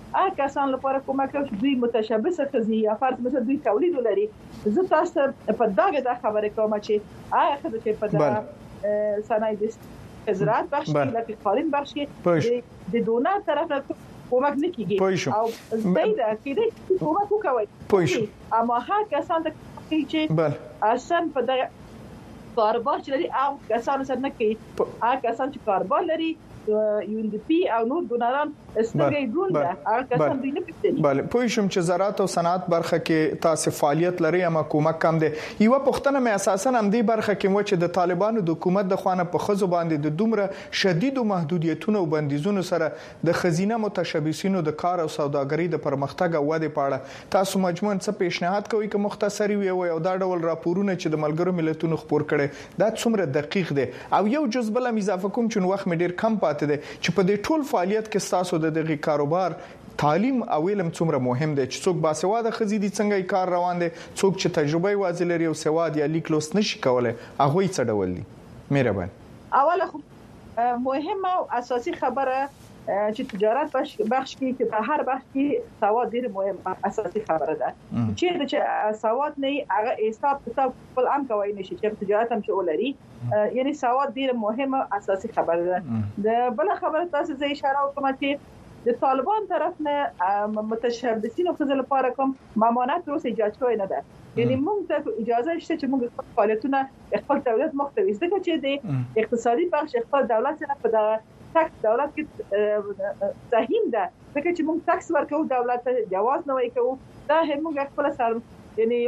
هغه کسان لپاره کومک کوي چې دوی متشبثه قضیه یا فرض مثلا دوی تولید لري. زه تاسو په دغه خبره کوم چې هغه خدای چې په دغه صنایع د زراعت بخش کې لکه قارین بخش کې د ډونر طرف کومک نه کیږي او زیاده کېږي کومک کوي. اما هغه کسان چې اصلا په دغه کاروبار چې لري او کسان سره نه کوي، هغه کسان چې کاروبار لري یو ان ډي پی او نور ډونران استګي ډون ده، هغه کسان دوی نه پېژني. بله پوه شوم چې زراعت او صنعت برخه کې تاسو فعالیت لري اما کومک کم دی. یو پښتنه مې اساسا هم دی برخه کې و چې د طالبانو د حکومت د خوانه په خزو باندې د دومره شدید محدودیتونو او بندیزونو سره د خزینه متشبثینو د کار او سوداګرۍ د پرمختګ او ودې په اړه تاسو مجموعاً څه پیشنهاد کوئ که مختصری وي او دا ډول راپورونه چې د ملګرو ملتونو خبر کړي دا څومره دقیق دي؟ او یو جزء بل اضافه کوم چې وخت مې ډیر کم پاتې دی چې په دې ټول فعالیت کې تاسو د دغه کاروبار تعلیم او علم څومره مهم دی چې څوک باسواده خزيدي څنګه کار روان دي، څوک چې تجربه واضح لري او سواد یا لیک لوست نشي کولای هغه یې څه ډول دي؟ مهربان. اوله مهمه او اساسي خبره چې تجارت بخش کې چې په هر بخش کې سواد ډیر مهم اساسي خبره ده. چې سواد نه هغه حساب کتاب خپل عام کوي نشي چې تجارت هم شو لري، یعنی سواد ډیر مهمه اساسي خبره ده. د بل خبره تاسو زه اشاره وکم چې د طالبان طرف نه متشبثین خو ځل لپاره کوم ممانعت روس ایجاد شوی نه ده. یعنی موږ ته اجازه شته چې موږ خپل فعالیتونه خپل دولت محتوي ځکه چې د اقتصادي بخش خپل دولت سره په دغه ټاکس دولت کې سهم ده، ځکه چې موږ ټاکس ورکو دولت ته جواز نه وایو. دا موږ خپل سره یعنی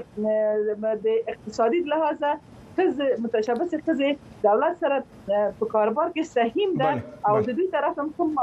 د اقتصادي لحاظه خزه متشابه خزه دولت سره په کاروبار کې سهم ده او د دوی طرف هم کوم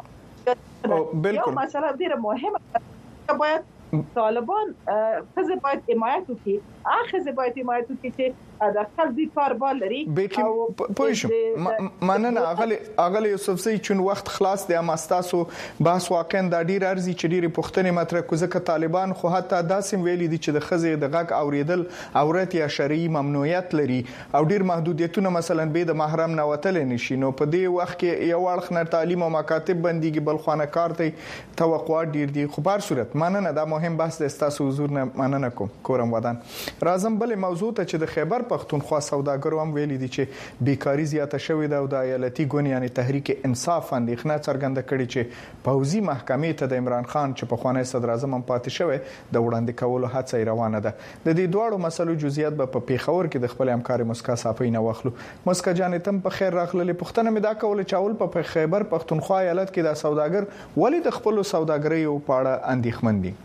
یو مسله ډیره مهمه باید طالبان خزه باید حمایت وکړي، خزه باید حمایت وکړي چې د خپل دي کاروبار لري. پوه شو مننه اغلی یوسف زئی چون وخت خلاص دی اما تاسو بحث واقعا د ډیر ارزي چې ډیر پښتني مطرح کو ځکه طالبان خو حتی داسې ویلي دي چې د خزه د غږ اوریدل اورت یا شرعي ممنوعیت لري او ډیر محدودیتونه مثلا به د محرم نه وتل نشي. نو په دې وخت کې یو اړخ نه تعلیم او مکاتب بنديږي بل خانه کار ته توقعات ډیر دي. خو بهر صورت مننه دا مهم بحث د تاسو حضور نه مننه کوم. کورم ودان راځم بل موضوع ته چې د خیبر پختونخوا سوداګرو هم ویلي دي چې بیکاری زیاته شوې ده او د ایالتي ګوند یعنی تحریک انصاف اندېښنه څرګنده کړې چې پوځي محکمې ته د عمران خان چې په خوانی صدر اعظم هم پاتې شوی د وړاندې کولو هڅه روانه ده. د دې دوړو مسلو جزئیات به په پیښور کې د خپل همکار مسکا صافي نه واخلو. مسکا جان تم په خیر راغله. پښتنه مې دا کول چاول په خیبر پختونخوا ایالت کې د سوداګر ولې د خپل سوداګرۍ په اړه اندېښمن دي؟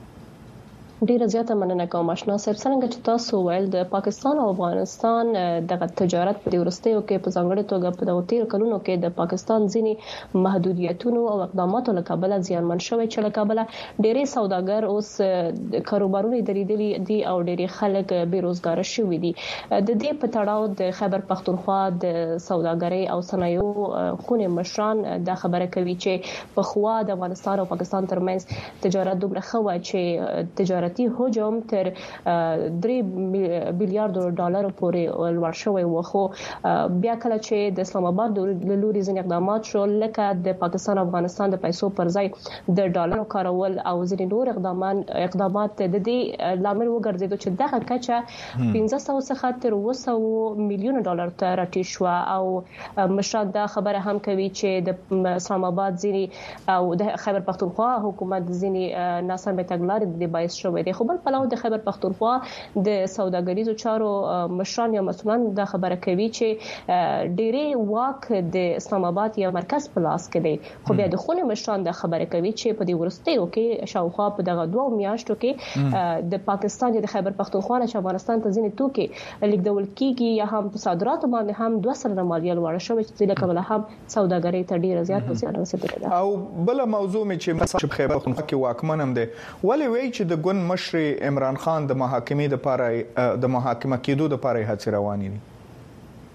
ډیره زیاته مننه کوم آشنا صاحب. څنګه چې تاسو ویل د پاکستان او افغانستان د تجارت په ورستیو کې په ځانګړي توګه په دغه 13 کلونو کې د پاکستان ځینی محدودیتونو او اقداماتو له کبله زیانمن شوی چې له کبله ډېری سوداګر اوس کاروبارونه درېدلي دي او ډېری خلک بیروزګار شوي دي. د دې په تړاو د خیبر پختونخوا د سوداګرۍ او صنایعو خونې مشران دا خبره کوي چې په خوا د افغانستان او پاکستان ترمنځ تجارت دومره ښه و چې تجارتي هجوم تر 3 بلیارډ ډالر پورې لوړ شوی و. خو بیا کله چې د اسلام آباد د لوري ځینې اقدامات شو لکه د پاکستان او افغانستان د پیسو پر ځای د ډالرو کارول او ځینې نور اقدامات د دې لامل وګرځیدو چې دغه کچه 1500 څخه تر 200 میلیون ډالر ته راټیټ شو. او مشران دا خبره هم کوي چې د اسلام آباد ځینې او د خیبر پختونخوا حکومت ځینې ناسمه تګلارې د باعث شو دی. خو بل پلاو د خیبر پختونخوا د سوداګریزو چارو مشران یا مسؤلان دا خبره کوي چې ډېری واک د اسلام آباد یا مرکز په لاس کې دی. خو بیا د خونې مشران دا خبره کوي چې په دې ورستیو کې شاوخوا په دغه 2 میاشتو کې د پاکستان د خیبر پختونخوا نه افغانستان ته ځینې توکي لیږدول کیږي یا هم په صادراتو باندې هم 2 سره مالیه لوړه شوې چې د کبله هم سوداګرۍ ته ډېر زیات زیان رسیدلی ده. او بل موضوع مې چې مثلا خیبر پختونخوا کې واکمن هم دی ولې وایي چې د ګوند مشر عمران خان د محاکمې د محاکمه کېدو د لپاره هڅې روانې دي؟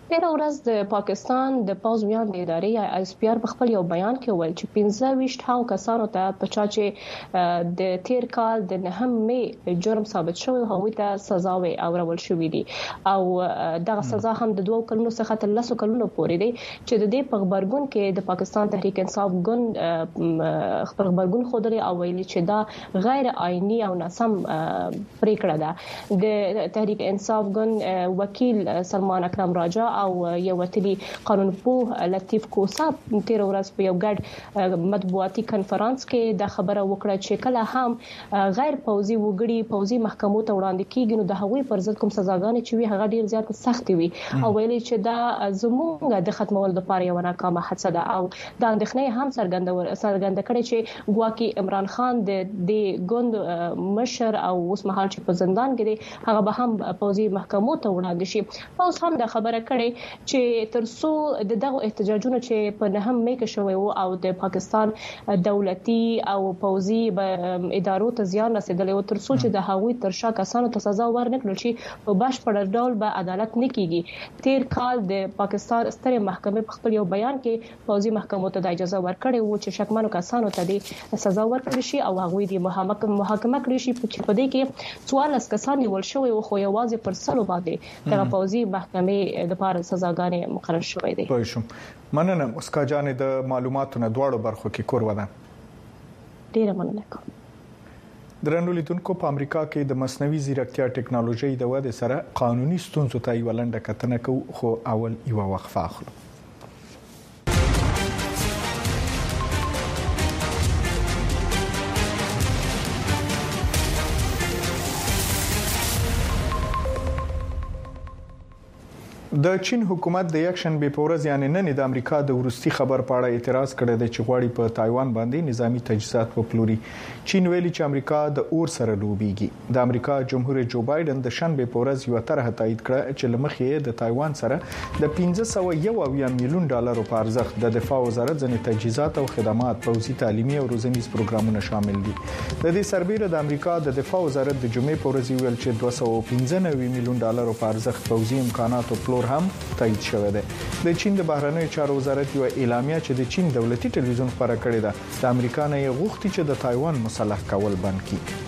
تیر ورځ د پاکستان د پوز میان د ادارې آی اس پی آر په خپل یو بیان کې ویل چې 15 کسانو ته په چا چې د تیر کال د 9 مې جرم ثابت شوی هغوی ته سزا ورکول شوې دي او دغه سزا هم د 2 کلونو څخه تر 10 کلونو پورې دي چې د دې په خبرګون کې د پاکستان تحریک انصاف ګوند خبر خبرګون خوده او ویلي چې دا غیر آئینی او ناسم پریکړه ده د تحریک انصاف ګوند وکیل سلمان اکرم راجا او یو وتلی قانونپوه لطیف کوسا تیر ورځ په یو ګډ مطبوعاتي کانفرنس کې د خبره وکړه چې کله هم غیر پوزي وګړي پوزي محکمو ته وړاندې کیږي نو د هغوی پر ضد کوم سزاګانې چې وي هغه ډیر زیات سخت وي او ویلي چې دا زموږ د ختمولو لپاره یو ناکامه هڅه ده او دا اندېښنې هم څرګنده کړي چې ګواکي عمران خان د ګوند مشر او اوس مهال چې په زندان کې دی هغه به هم پوزي محکمو ته وړاندې شي اوس هم د خبره کړي چې ترڅو دغه احتجاجونه چې په 9 مې کې شوی وو او د پاکستان دولتي او پوزي ادارو ته زیان رسیدلی او ترڅو چې د هغوی تر شا کسانو ته سزا ورنکړل شي په بشپړ ډول به عدالت نه کیږي تیر کال د پاکستان ستره محکمې په خپل یو بیان کې پوزي محکمو ته د اجازه ورکړې وو چې شکمنو کسانو ته د سزا ورکړل شي او هغوی د محاکمه کړی شي په دې کې 14 کسان نیول شوی او خو یوازې پر سلو باندې د پوزي محکمې د لپاره سزاګانې مقرر شوې دي. پوه شوم. مننه مسکا جان د معلوماتو نه دواړو برخو کې کور ودان. ډیره مننه کوم. درنو لیدونکو په امریکا کې د مصنوعي ځیرکتیا ټکنالوژي د ودې سره قانوني ستونزو ته یو لنډه کتنه کوو خو اول یو وقفه اخلو. د چین حکومت د یک شنبه په ورځ یعنی نن د امریکا د ورستي خبر په اړه اعتراض کړی دی چې غواړي په تایوان باندې نظامی تجهیزات وپلوري. چین ویلي چې امریکا د اور سره لوبيږي. د امریکا جمهور رئیس جو بایدن د شنبه په ورځ یو طرح تایید کړ چې لمخې د تایوان سره د 1501 میلیون ډالر په ارزښت د دفاع وزارت ځنې تجهیزات او خدمات، پوځي، تعلیمي او روزنیز پروګرامونه شامل دي. د دې سربېره د امریکا د دفاع وزارت د جمعې په ورځ ویل چې 295 میلیون ډالر په ارزښت پوځي امکانات او هم تایید شوی دی. د چین د بهرنیو چارو وزارت یو اعلامیه چې د چین دولتي ټلویزیون خبره کړې ده د امریکا نه یې غوښتي چې د تایوان مسلح کول بند کړي.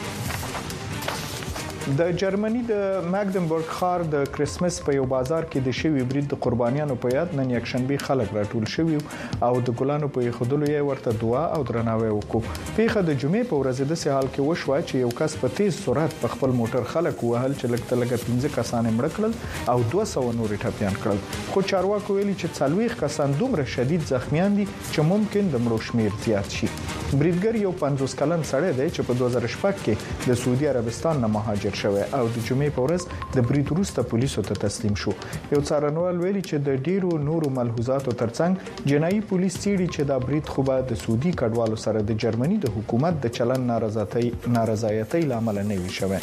د جرمني د ماګدنبورګ ښار د کریسمس په یو بازار کې د شوی برید د قربانیانو په یاد نن یک شنبه خلک راټول شوي او د ګلانو په خودلو یې ورته دعا او درناوی وکړو. پیښه د جمعې په ورځ د سهال کې وشوه چې یو کس په تیز سرعت په خپل موټر خلک وهل چې لږ 15 کسان مړ کړل او 200 نور ټپيان کړل. خو چارواکو ویلي چې 40 کسان دومره شدید زخمیان دي چې ممکن د مړو شمیر زیات شي. بریدګر یو 50 کلن سړی دی چې په 2016 کې د سعودي عربستان نه مهاجر شوی او د جمعې په ورځ د برید وروسته پولیسو ته تسلیم شو. یو څارنوال ویلي چې د ډیرو نورو ملحوظاتو ترڅنګ جنایي پولیس څېړي چې دا برید خو به د سعودي کډوالو سره د جرمني د حکومت د چلن نارضایتۍ لامل نه وي شوی.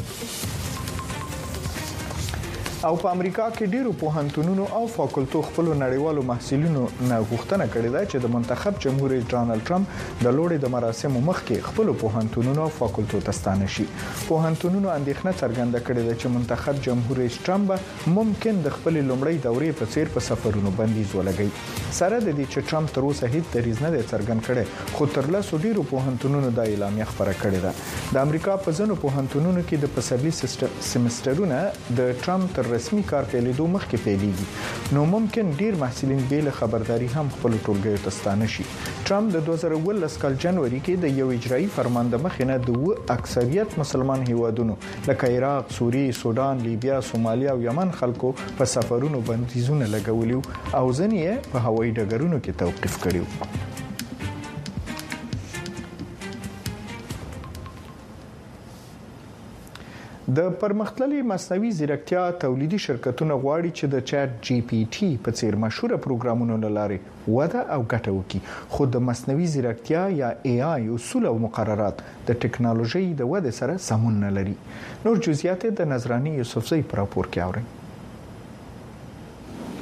او په امریکا کې ډیرو پوهنتونونو او فاکولټو خپل نړیوالو محصلینو نه غوښتنه کړې ده چې د منتخب جمهور رئیس ډانلډ ټرمپ د لوړې د مراسمو مخکې خپل پوهنتونونو او فاکولټو ته ستانه شي. پوهنتونونو اندېښنه څرګنده کړې ده چې منتخب جمهور رئیس ټرمپ ممکن د خپل لومړۍ دورې په څیر په سفرونو بندیز ولګي. سره د دې چې ټرمپ تر اوسه هیڅ دریځ نه دی څرګند کړی خو تر لاسو ډیرو پوهنتونونو د اعلامیه خبره کړې ده. د امریکا په ځینو پوهنتونونو کې د پسرلي سیمسترونه د ټرمپ تر رسمي کار پیلېدو مخکې پیلېږي نو ممکن ډیر محصلین بل خبرداري هم خپل ټولګیو ته ستانه شي. ټرمپ د 2019 کال جنوري کې د یو اجرایي فرمان د مخې نه د اکثریت مسلمان هیوادونو لکه عراق، سوریه، سودان، لیبیا، سومالیا او یمن خلکو په سفرونو بندیزونه لګولي او ځینې په هوایي ډګرونو کې توقيف کړي. د پرمختللي مصنوعي ځیرکتیا تولیدي شرکتونه غواړي چې د چات جی پی ټي په څیر مشهور پروګرامونو لاره وده او ګټه وکړي. خو د مصنوعي ځیرکتیا یا ای آی اصول او مقررات د ټکنالوژي د وده سره سمون نه لري. نور جزئیات د نظرانی یوسفزئی پر راپور کې اورئ.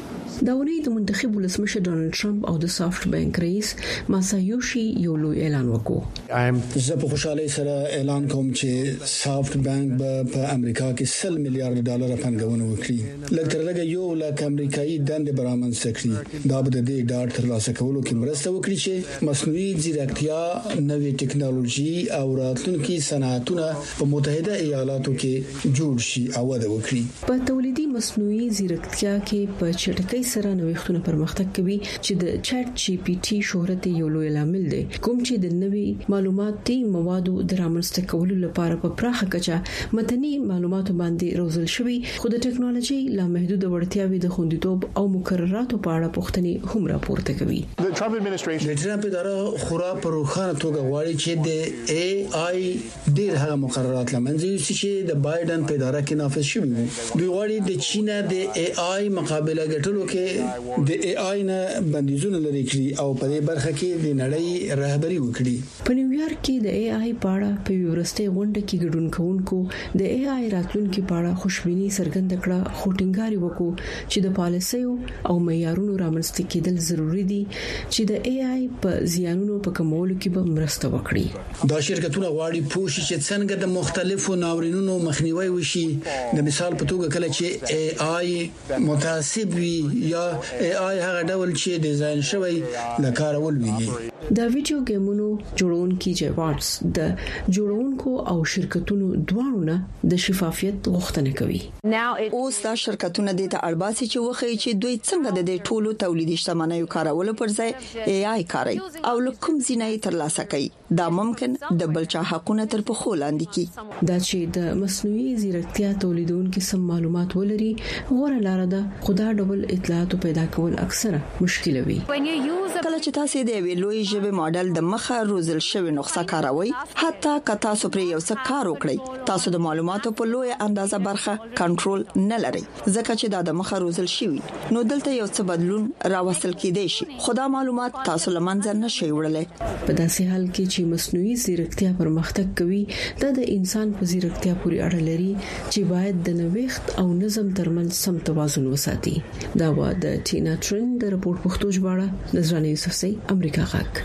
دا ونی د منتخب ولسمشر ډونالد ټرمپ او د سافت بانک رئیس ماسایوشي یولو اعلان وکړ. زه په خوشحالۍ سره اعلان کوم چې سافت بانک په امریکا کې $100 میلیارډ پانګونه وکړي. لکه لږه $1 امریکایي دندې برابر کړي. دا به د دې ډاټ ترلاسه کولو کې مرسته وکړي چې مصنوعي ځیرکتیا، نوې ټکنالوژي او راتلونکي صنعتونه په متحده ایالاتو کې جوړ شي او وده وکړي. په تولیدي مصنوعي ځیرکتیا کې په چټکۍ سره نوښتونه پرمختګ کوي چې د چټ جی پی ټي شهرت یو لوی لامل دی، کوم چې د نوي معلوماتي موادو د رامنځته کولو لپاره په پراخه کچه متني معلوماتو باندې روزل شوی، خو د ټکنالوژي لا محدود وړتیاوې د خوندیتوب او مقرراتو په اړه پوښتنې هم راپورته کوي. د ټرمپ اداره خورا په روښانه توګه غواړي چې د ای آی ډیر هغه مقررات لمنځه یوسي چې د بایدن په اداره کې نافذ شوي وو. دوی غواړي د چین د ای آی مقابله ګټلو کې د ای آی نه بندیزونه لري کړی او په دې برخه کې د نړۍ رهبری وکړي. په نیویارک کې د ای آی په اړه په ورستۍ غونډه کې ګډون کوونکو د ای آی راتلونکي په اړه خوشبیني څرګنده کړه، خو ټینګار وکړو چې د پالیسیو او معیارونو رامنځته کېدل ضروری دي چې د ای آی په زیانونو په کمولو کې به مرسته وکړي. دا شرکتونه غواړي پوه شي چې څنګه د مختلفو ناورینونو مخنیوي وشي. د مثال په توګه کله چې ای آی متعصب وي یا ای آی هغه ډول چې ډیزاین شوی لکه ولوي. دا ویډیو گیمونو جوړونکي جیوارډز د جوړونکو او شرکتونو دواړو نه د شفافیت غوښتنه کوي. اوس دا شرکتونه د اړباسي چې وخی چې دوی څنګه د دې ټولو تولیدي شتمنیو کارولو پر ځای ای آی کاروي او لکم زینای ترلاسه کوي. دا ممکن د بلچا حقونه تر پخو لاندې کی. دا چې د مصنوعي ځیرکتیا تولیدونکو سم معلومات ولري غوړه لار ده، خو دا ډول اطلاعات پیدا کول اکثره مشکل وي. کله چې تاسو د وی لوی ژبه ماډل د مخه روزل شوی نسخه کاروي، حتی که تاسو پر یو څه کار وکړئ، تاسو د معلوماتو په لوی اندازه برخه کنټرول نه لرئ، ځکه چې دا د مخه روزل شوی. نو دلته یو څه بدلون راوستل کېدای شي، خو دا معلومات تاسو لمنځه نشي وړلای. په داسې حال کې چې مصنوعي ځیرکتیا پرمختګ کوي، دا د انسان په ځیرکتیا پورې اړه لري چې باید د نوښت او نظم ترمنځ سم توازن وساتي. دا و د ټینا ټرند د رپورت پښتو ژباړه نظرانه یوسفزۍ، امریکا غږ.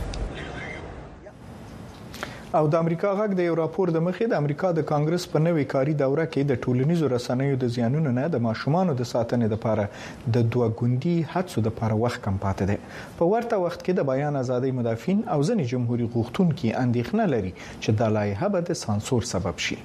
او د امریکا غږ د یو راپور د مخې د امریکا د کانګرس په نوې کاري دوره کې د ټولنیزو رسنیو د زیانونو نه د ماشومانو د ساتنې لپاره د دوه ګوندي هڅو لپاره وخت کم پاتې دی. په ورته وخت کې د بیان ازادۍ مدافعین او ځینې جمهوریت غوښتونکي اندېښنه لري چې د لایحه به د سانسور سبب شي.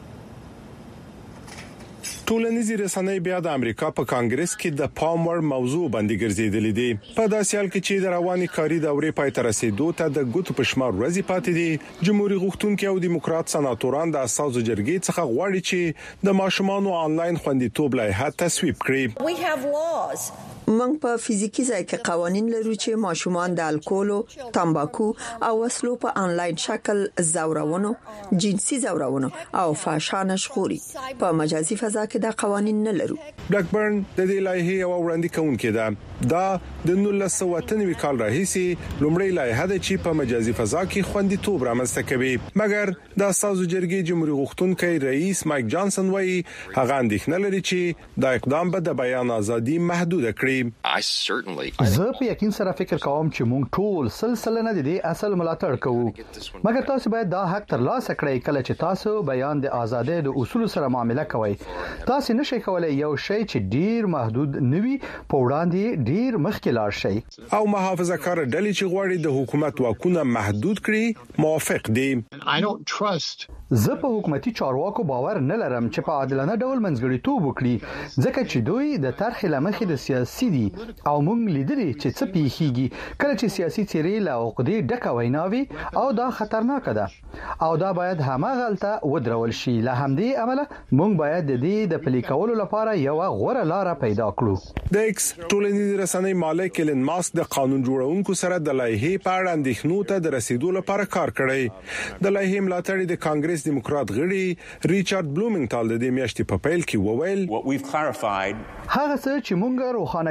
ټولنیزې رسنۍ بیا د امریکا په کانګرس کې د پام وړ موضوع باندې ګرځېدلې دي. په داسې حال کې چې د رواني کاري دورې پای ته رسیدو ته د ګوتو په شمار ورځې پاتې دي، جمهوریت غوښتونکي او دیموکرات سناتوران د اساسو جرګې څخه غواړي چې د ماشومانو آنلاین خوندیتوب لایحه تصویب کړي. موږ په فزیکی ځای کې قوانين لرو چې ماشومان د الکول، تمباکو او وسلو په آنلاین شکل زورونو، جنسي زورونو او فحشا نشخوري. په مجازي فضا کې دا قوانين نه لرو. بلیک برن د دې لایحې یو وړاندې کوونکی ده. دا د 1993 کال راهیسي لومړی لایحه ده چې په مجازي فضا کې خوندیتوب رامنځته کوي. مګر د اساسو جرګې جمهوریت غوښتونکي رئیس مایک جانسن وایي هغه اندېښنه لري چې دا اقدام به د بیان ازادي محدود کړي. زه په یقین سره فکر کوم چې موږ ټول سلسله نه دي اصل ملاتړ کوو، مګر تاسو باید دا حق ترلاسه کړئ. کله چې تاسو بیان د ازادۍ د اصول سره معامله کوئ، تاسو نشئ کولای یو شی چې ډیر محدود نوي په وړاندې ډیر مخکې لاړ شي. او محافظه کار ډلې چې غواړي د حکومت واکونه محدود کړي موافق دي. زه په حکومتي چارواکو باور نه لرم چې په عادلانه ډول منځګړیتوب وکړي، ځکه چې دوی د طرحې لمخې د سیاسي دي او موږ لیدلې چې څه پیښیږي کله چې سیاسي څیرې له عقدې ډکه ویناوي، او دا خطرناک ده او دا باید هماغلته ودرول شي. له همدې امله موږ باید د دې د پلي کولو لپاره یو غوره لار پیدا کړو. د ایکس ټولنیزې رسنۍ مالک ایلن ماسک د قانون جوړونکو سره د لایحې په اړه اندېښنو ته د رسیدو لپاره کار کړی. د لایحې ملاتړ د کانګرس دیموکرات غړي ریچارډ بلومینګټال د دې میاشتې په پیل کې وویل هغه څه چې موږ روښانه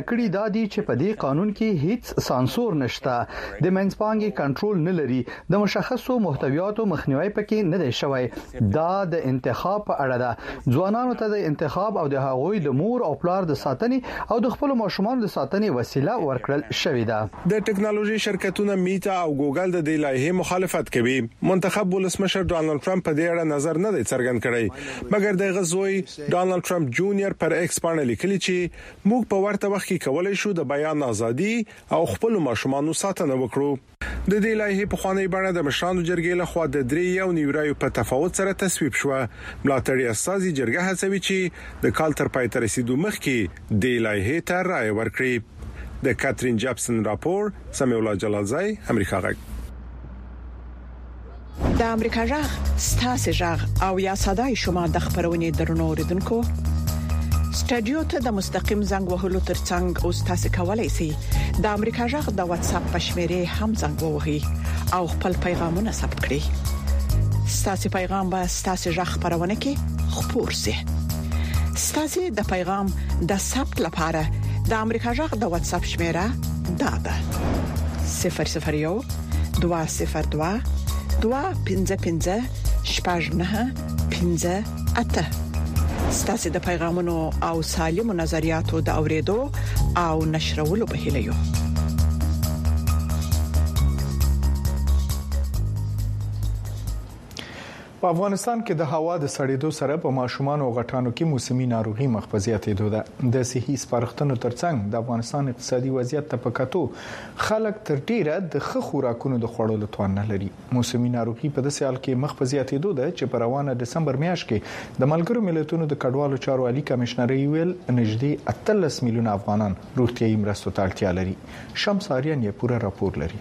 کړي دا دي چې په دې قانون کې هیڅ سانسور نشته، د منځپانګې کنټرول نه لري، د مشخصو محتویاتو مخنیوي پکې نه دی شوی. دا د انتخاب په اړه ده. ځوانانو ته د انتخاب او د هغوی د مور او پلار د ساتنې او د خپل ماشومان د ساتنې وسیله ورکړل شوې ده. د ټکنالوژي شرکتونه میټا او ګوګل د دې لایحې مخالفت کوي. منتخب ولسمشر ډانلډ ټرمپ په دې اړه نظر نه دی څرګند کړی، مګر د غزوی ډانلډ ټرمپ جونیئر پر ایکس باندې لیکلي چې موږ په ورته وخت کې کولای شو د بیان ازادي او خپل ماشومان ساتنه وکړو. د دې لایحې په خوانی بڼه د مشرانو جرګې له خوا د 3.9 په تفاوت سره تصویب شو. ملاتړي اساسي جرګه هڅوي چې د کال تر پای ته رسیدو مخکې د لایحې ته رائے ورکړي. د کاترین جابسن راپور، سمیع الله جلالزای، امریکا غږ. د امریکا غږ ستاسو غږ او یا صداي شما د خبرونې درنو اوریدونکو سټډیو ته د مستقیم زنګ وهلو ترڅنګ او تاسو کولای شئ د امریکا غږ د واتس اپ په شمیره هم زنګ ووهئ او خپل پیغامونه ثبت کړئ. ستاسو پیغام به ستاسو غږ خبرونه کې خپور شي. ستاسو د پیغام د ثبت لپاره د امریکا غږ د واتس اپ شمیره دا ده 001 202 255 شپږ 58. ستاسو د پیغامونو او سالمو نظریاتو د اوریدو او نشرولو په هیله یو. په افغانستان کې د هوا د سړېدو سره په ماشومان او غټانو کې موسمي ناروغي مخ په زیاتېدو ده. د صحي سپارښتنو ترڅنګ د افغانستان اقتصادي وضعیت ته په کتو خلک تر ډیره د ښه خوراکونو د خوړلو توان نه لري. موسمي ناروغي په داسې حال کې مخ په زیاتېدو ده چې په روانه دسمبر میاشت کې د ملګرو ملتونو د کډوالو چارو عالی کمشنر ویل نږدې 18 میلیونه افغانان روغتيایي مرستو ته اړتیا لري. شمس آریان یې پوره راپور لري.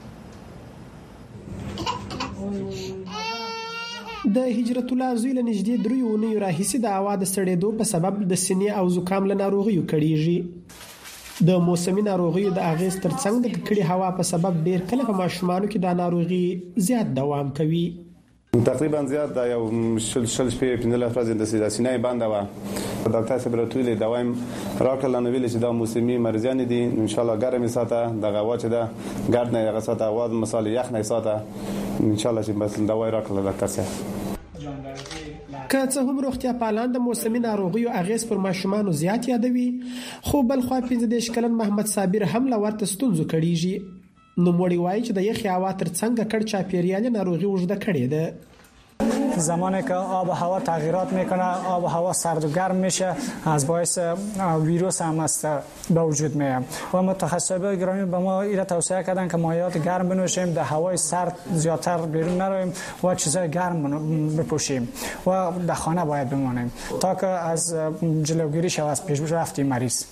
د هجرت الله زوی له نږدې 3 اونۍ راهیسې د هوا د سړېدو په سبب د سینې او زکام له ناروغیو کړيږي. د موسمي ناروغیو د اغیز ترڅنګ د ککړې هوا په سبب ډېر کله په ماشومانو کې د ناروغي زیات دوام کوي. تقریبا زیات دا یو شل شپې پنځله ورځې د سینې باندې و. ډاکټر صاحب راتویل دا وایم راکړل نو ویل چې دا موسمي مرزيان دي، ان شاء الله ګرمي ساته د غوا چې دا ګرد نه غساته اواز مثال یخ نه ساته ان شاء الله چې بس دا وای راکړل ډاکټر صاحب. که څه هم روغتیا پالان د موسمي ناروغیو اغیز پر ماشومان زیات یادوي، خو بل خو 15 کلن محمد صابر هم لورته ستونزو کړيږي. نو موړي وایي چې د یخ هوا ترڅنګ کډ چاپیریال ناروغي وجود کړي ده. زمانی که آب و هوا تغییرات میکنه، آب و هوا سرد و گرم میشه، از باعث ویروس هم است به وجود میاد. و متخصصان گرامی به ما ایره توصیه کردن که مایعات گرم بنوشیم، در هوای سرد زیادتر بیرون نرویم و چیزای گرم بپوشیم و در خانه باید بمانیم تا که از جلوگیری شود از پیشرفت مریض.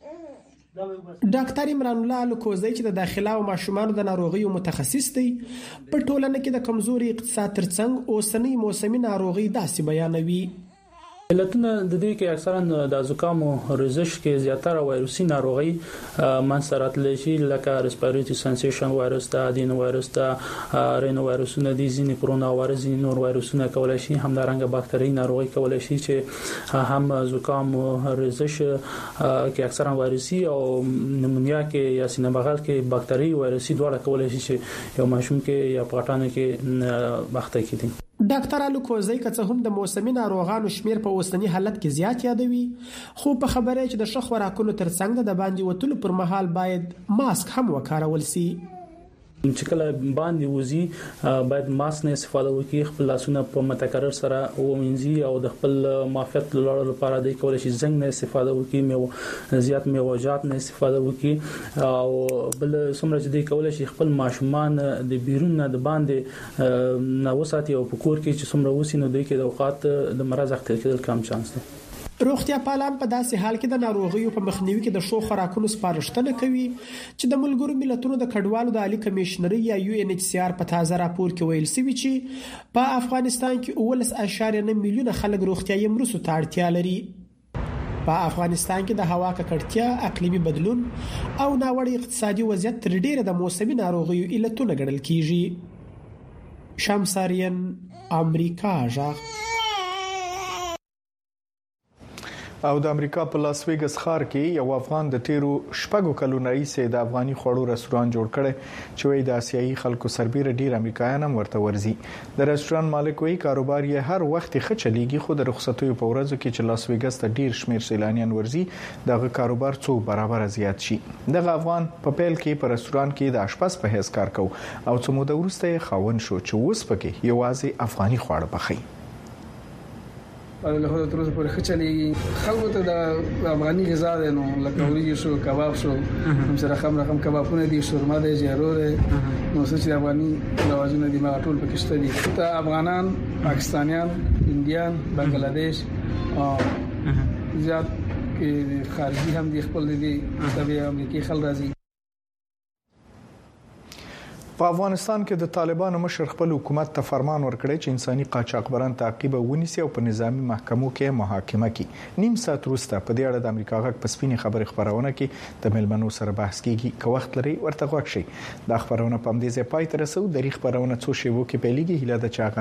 ډاکټر عمران الله لوکوزی چې د داخله او ماشومانو د ناروغیو متخصص دی، په ټولنه کې د کمزوري اقتصاد ترڅنګ اوسنۍ موسمي ناروغي داسې بیانوي. علتونه د دې کې اکثرا د زکام او رزش کې زیاتره وایروسي ناروغي منځرات لشي، لکه ریسپیریټری سنسیشن وایرس، د ادینو وایرس، د رینو وایرسونه، د ځینې کرونا وایرس، ځینې نور وایرسونه کولای شي همدارنګه باکتریایي ناروغي کولای شي چې هم زکام او رزش کې اکثرا وایروسي او نمونیا کې یا سینه بغل کې باکتریایي وایروسي دواړه کولای شي چې یو ماشوم کې یا پټانه کې وخت کې دي. ډاکټر الوکوزی که څه هم د موسمي ناروغانو شمیر په اوسنی حالت کې زیات یادوي، خو په خبره چې د شخ وراکونو ترڅنګ د باندې وتلو پر مهال باید ماسک هم وکارول شي. چې کله باندې وزي باید ماسک نه استفاده وکړي، خپل لاسونه په متکرر سره ومنځي او د خپل معافیت لپاره د کولای شي زنګ نه استفاده وکړي، زیات میوجات نه استفاده وکړي او بل څومره چې د کولای شي خپل ماشومان د بیرون نه د باندې نه وساتي او په کور کې چې څومره وسی نو د کې د اوقات د مرز اخته کېدل کم چانس دی. روغتیا پالان په داسې حال کې د ناروغیو په مخنیوي کې د شو خوراکونو سپارښتنه کوي چې د ملګرو ملتونو د کډوالو د عالی کمشنري یا UNHCR په تازه راپور کې ویل شوی چې په افغانستان کې 19.9 میلیونه خلک روغتیایي مرستو ته اړتیا لري. په افغانستان کې د هوا ککړتیا، اقلیمي بدلون او ناوړه اقتصادي وضعیت تر ډیره د موسمي ناروغیو علتونه ګڼل کیږي. شمساریان، امریکا غږ. او د امریکا په لاس ویګس ښار کې یو افغان د تیرو شپږو کلونو راهیسې د افغاني خوړو رستوران جوړ کړي چې وایي د آسیایي خلکو سربېره ډیر امریکایان هم ورته ورځي. د رستوران مالک وایي کاروبار یې هر وخت ښه چلیږي، خو د رخصتیو په ورځو کې چې لاس ویګس ته ډیر شمیر سیلانیان ورځي دغه کاروبار څو برابر زیات شي. دغه افغان په پیل کې په رستوران کې د اشپز په حیث کار کوي او څو موده وروسته خاوند شو چې اوس پکې یوازې افغاني خواړه پخوي. له هغه تر اوسه پورې خچلېږي خلکو ته د افغاني غذا ده، نو لکه وریجې شو، کباب شو، هم سره رقم کبابونه دي، شورما ده، جیرو ده، نو څه چې افغاني لوازونه دي ما ټول پکې شته دي. ته افغانان، پاکستانیان، انډیان، بنگلاديش او زیات خارجي هم دي، خپل دي د امریکای خل راځي. په افغانستان کې د طالبانو مشر خپل حکومت ته فرمان ورکړی چې انساني قاچاقبران تعقیب ونیسي او په نظامی محکمو کې محاکمه کړي. نیم ساعت وروسته په دې اړه د امریکا غږ په سپینې خبري خبرونه کې د ملمنو سره بحث کیږي. که وخت لري ورته غوښ شي. د خبرونه په دې ځای پای ته رسو. د ریښ خبرونه څو شیبو کې پیلېږي. هیله ده چې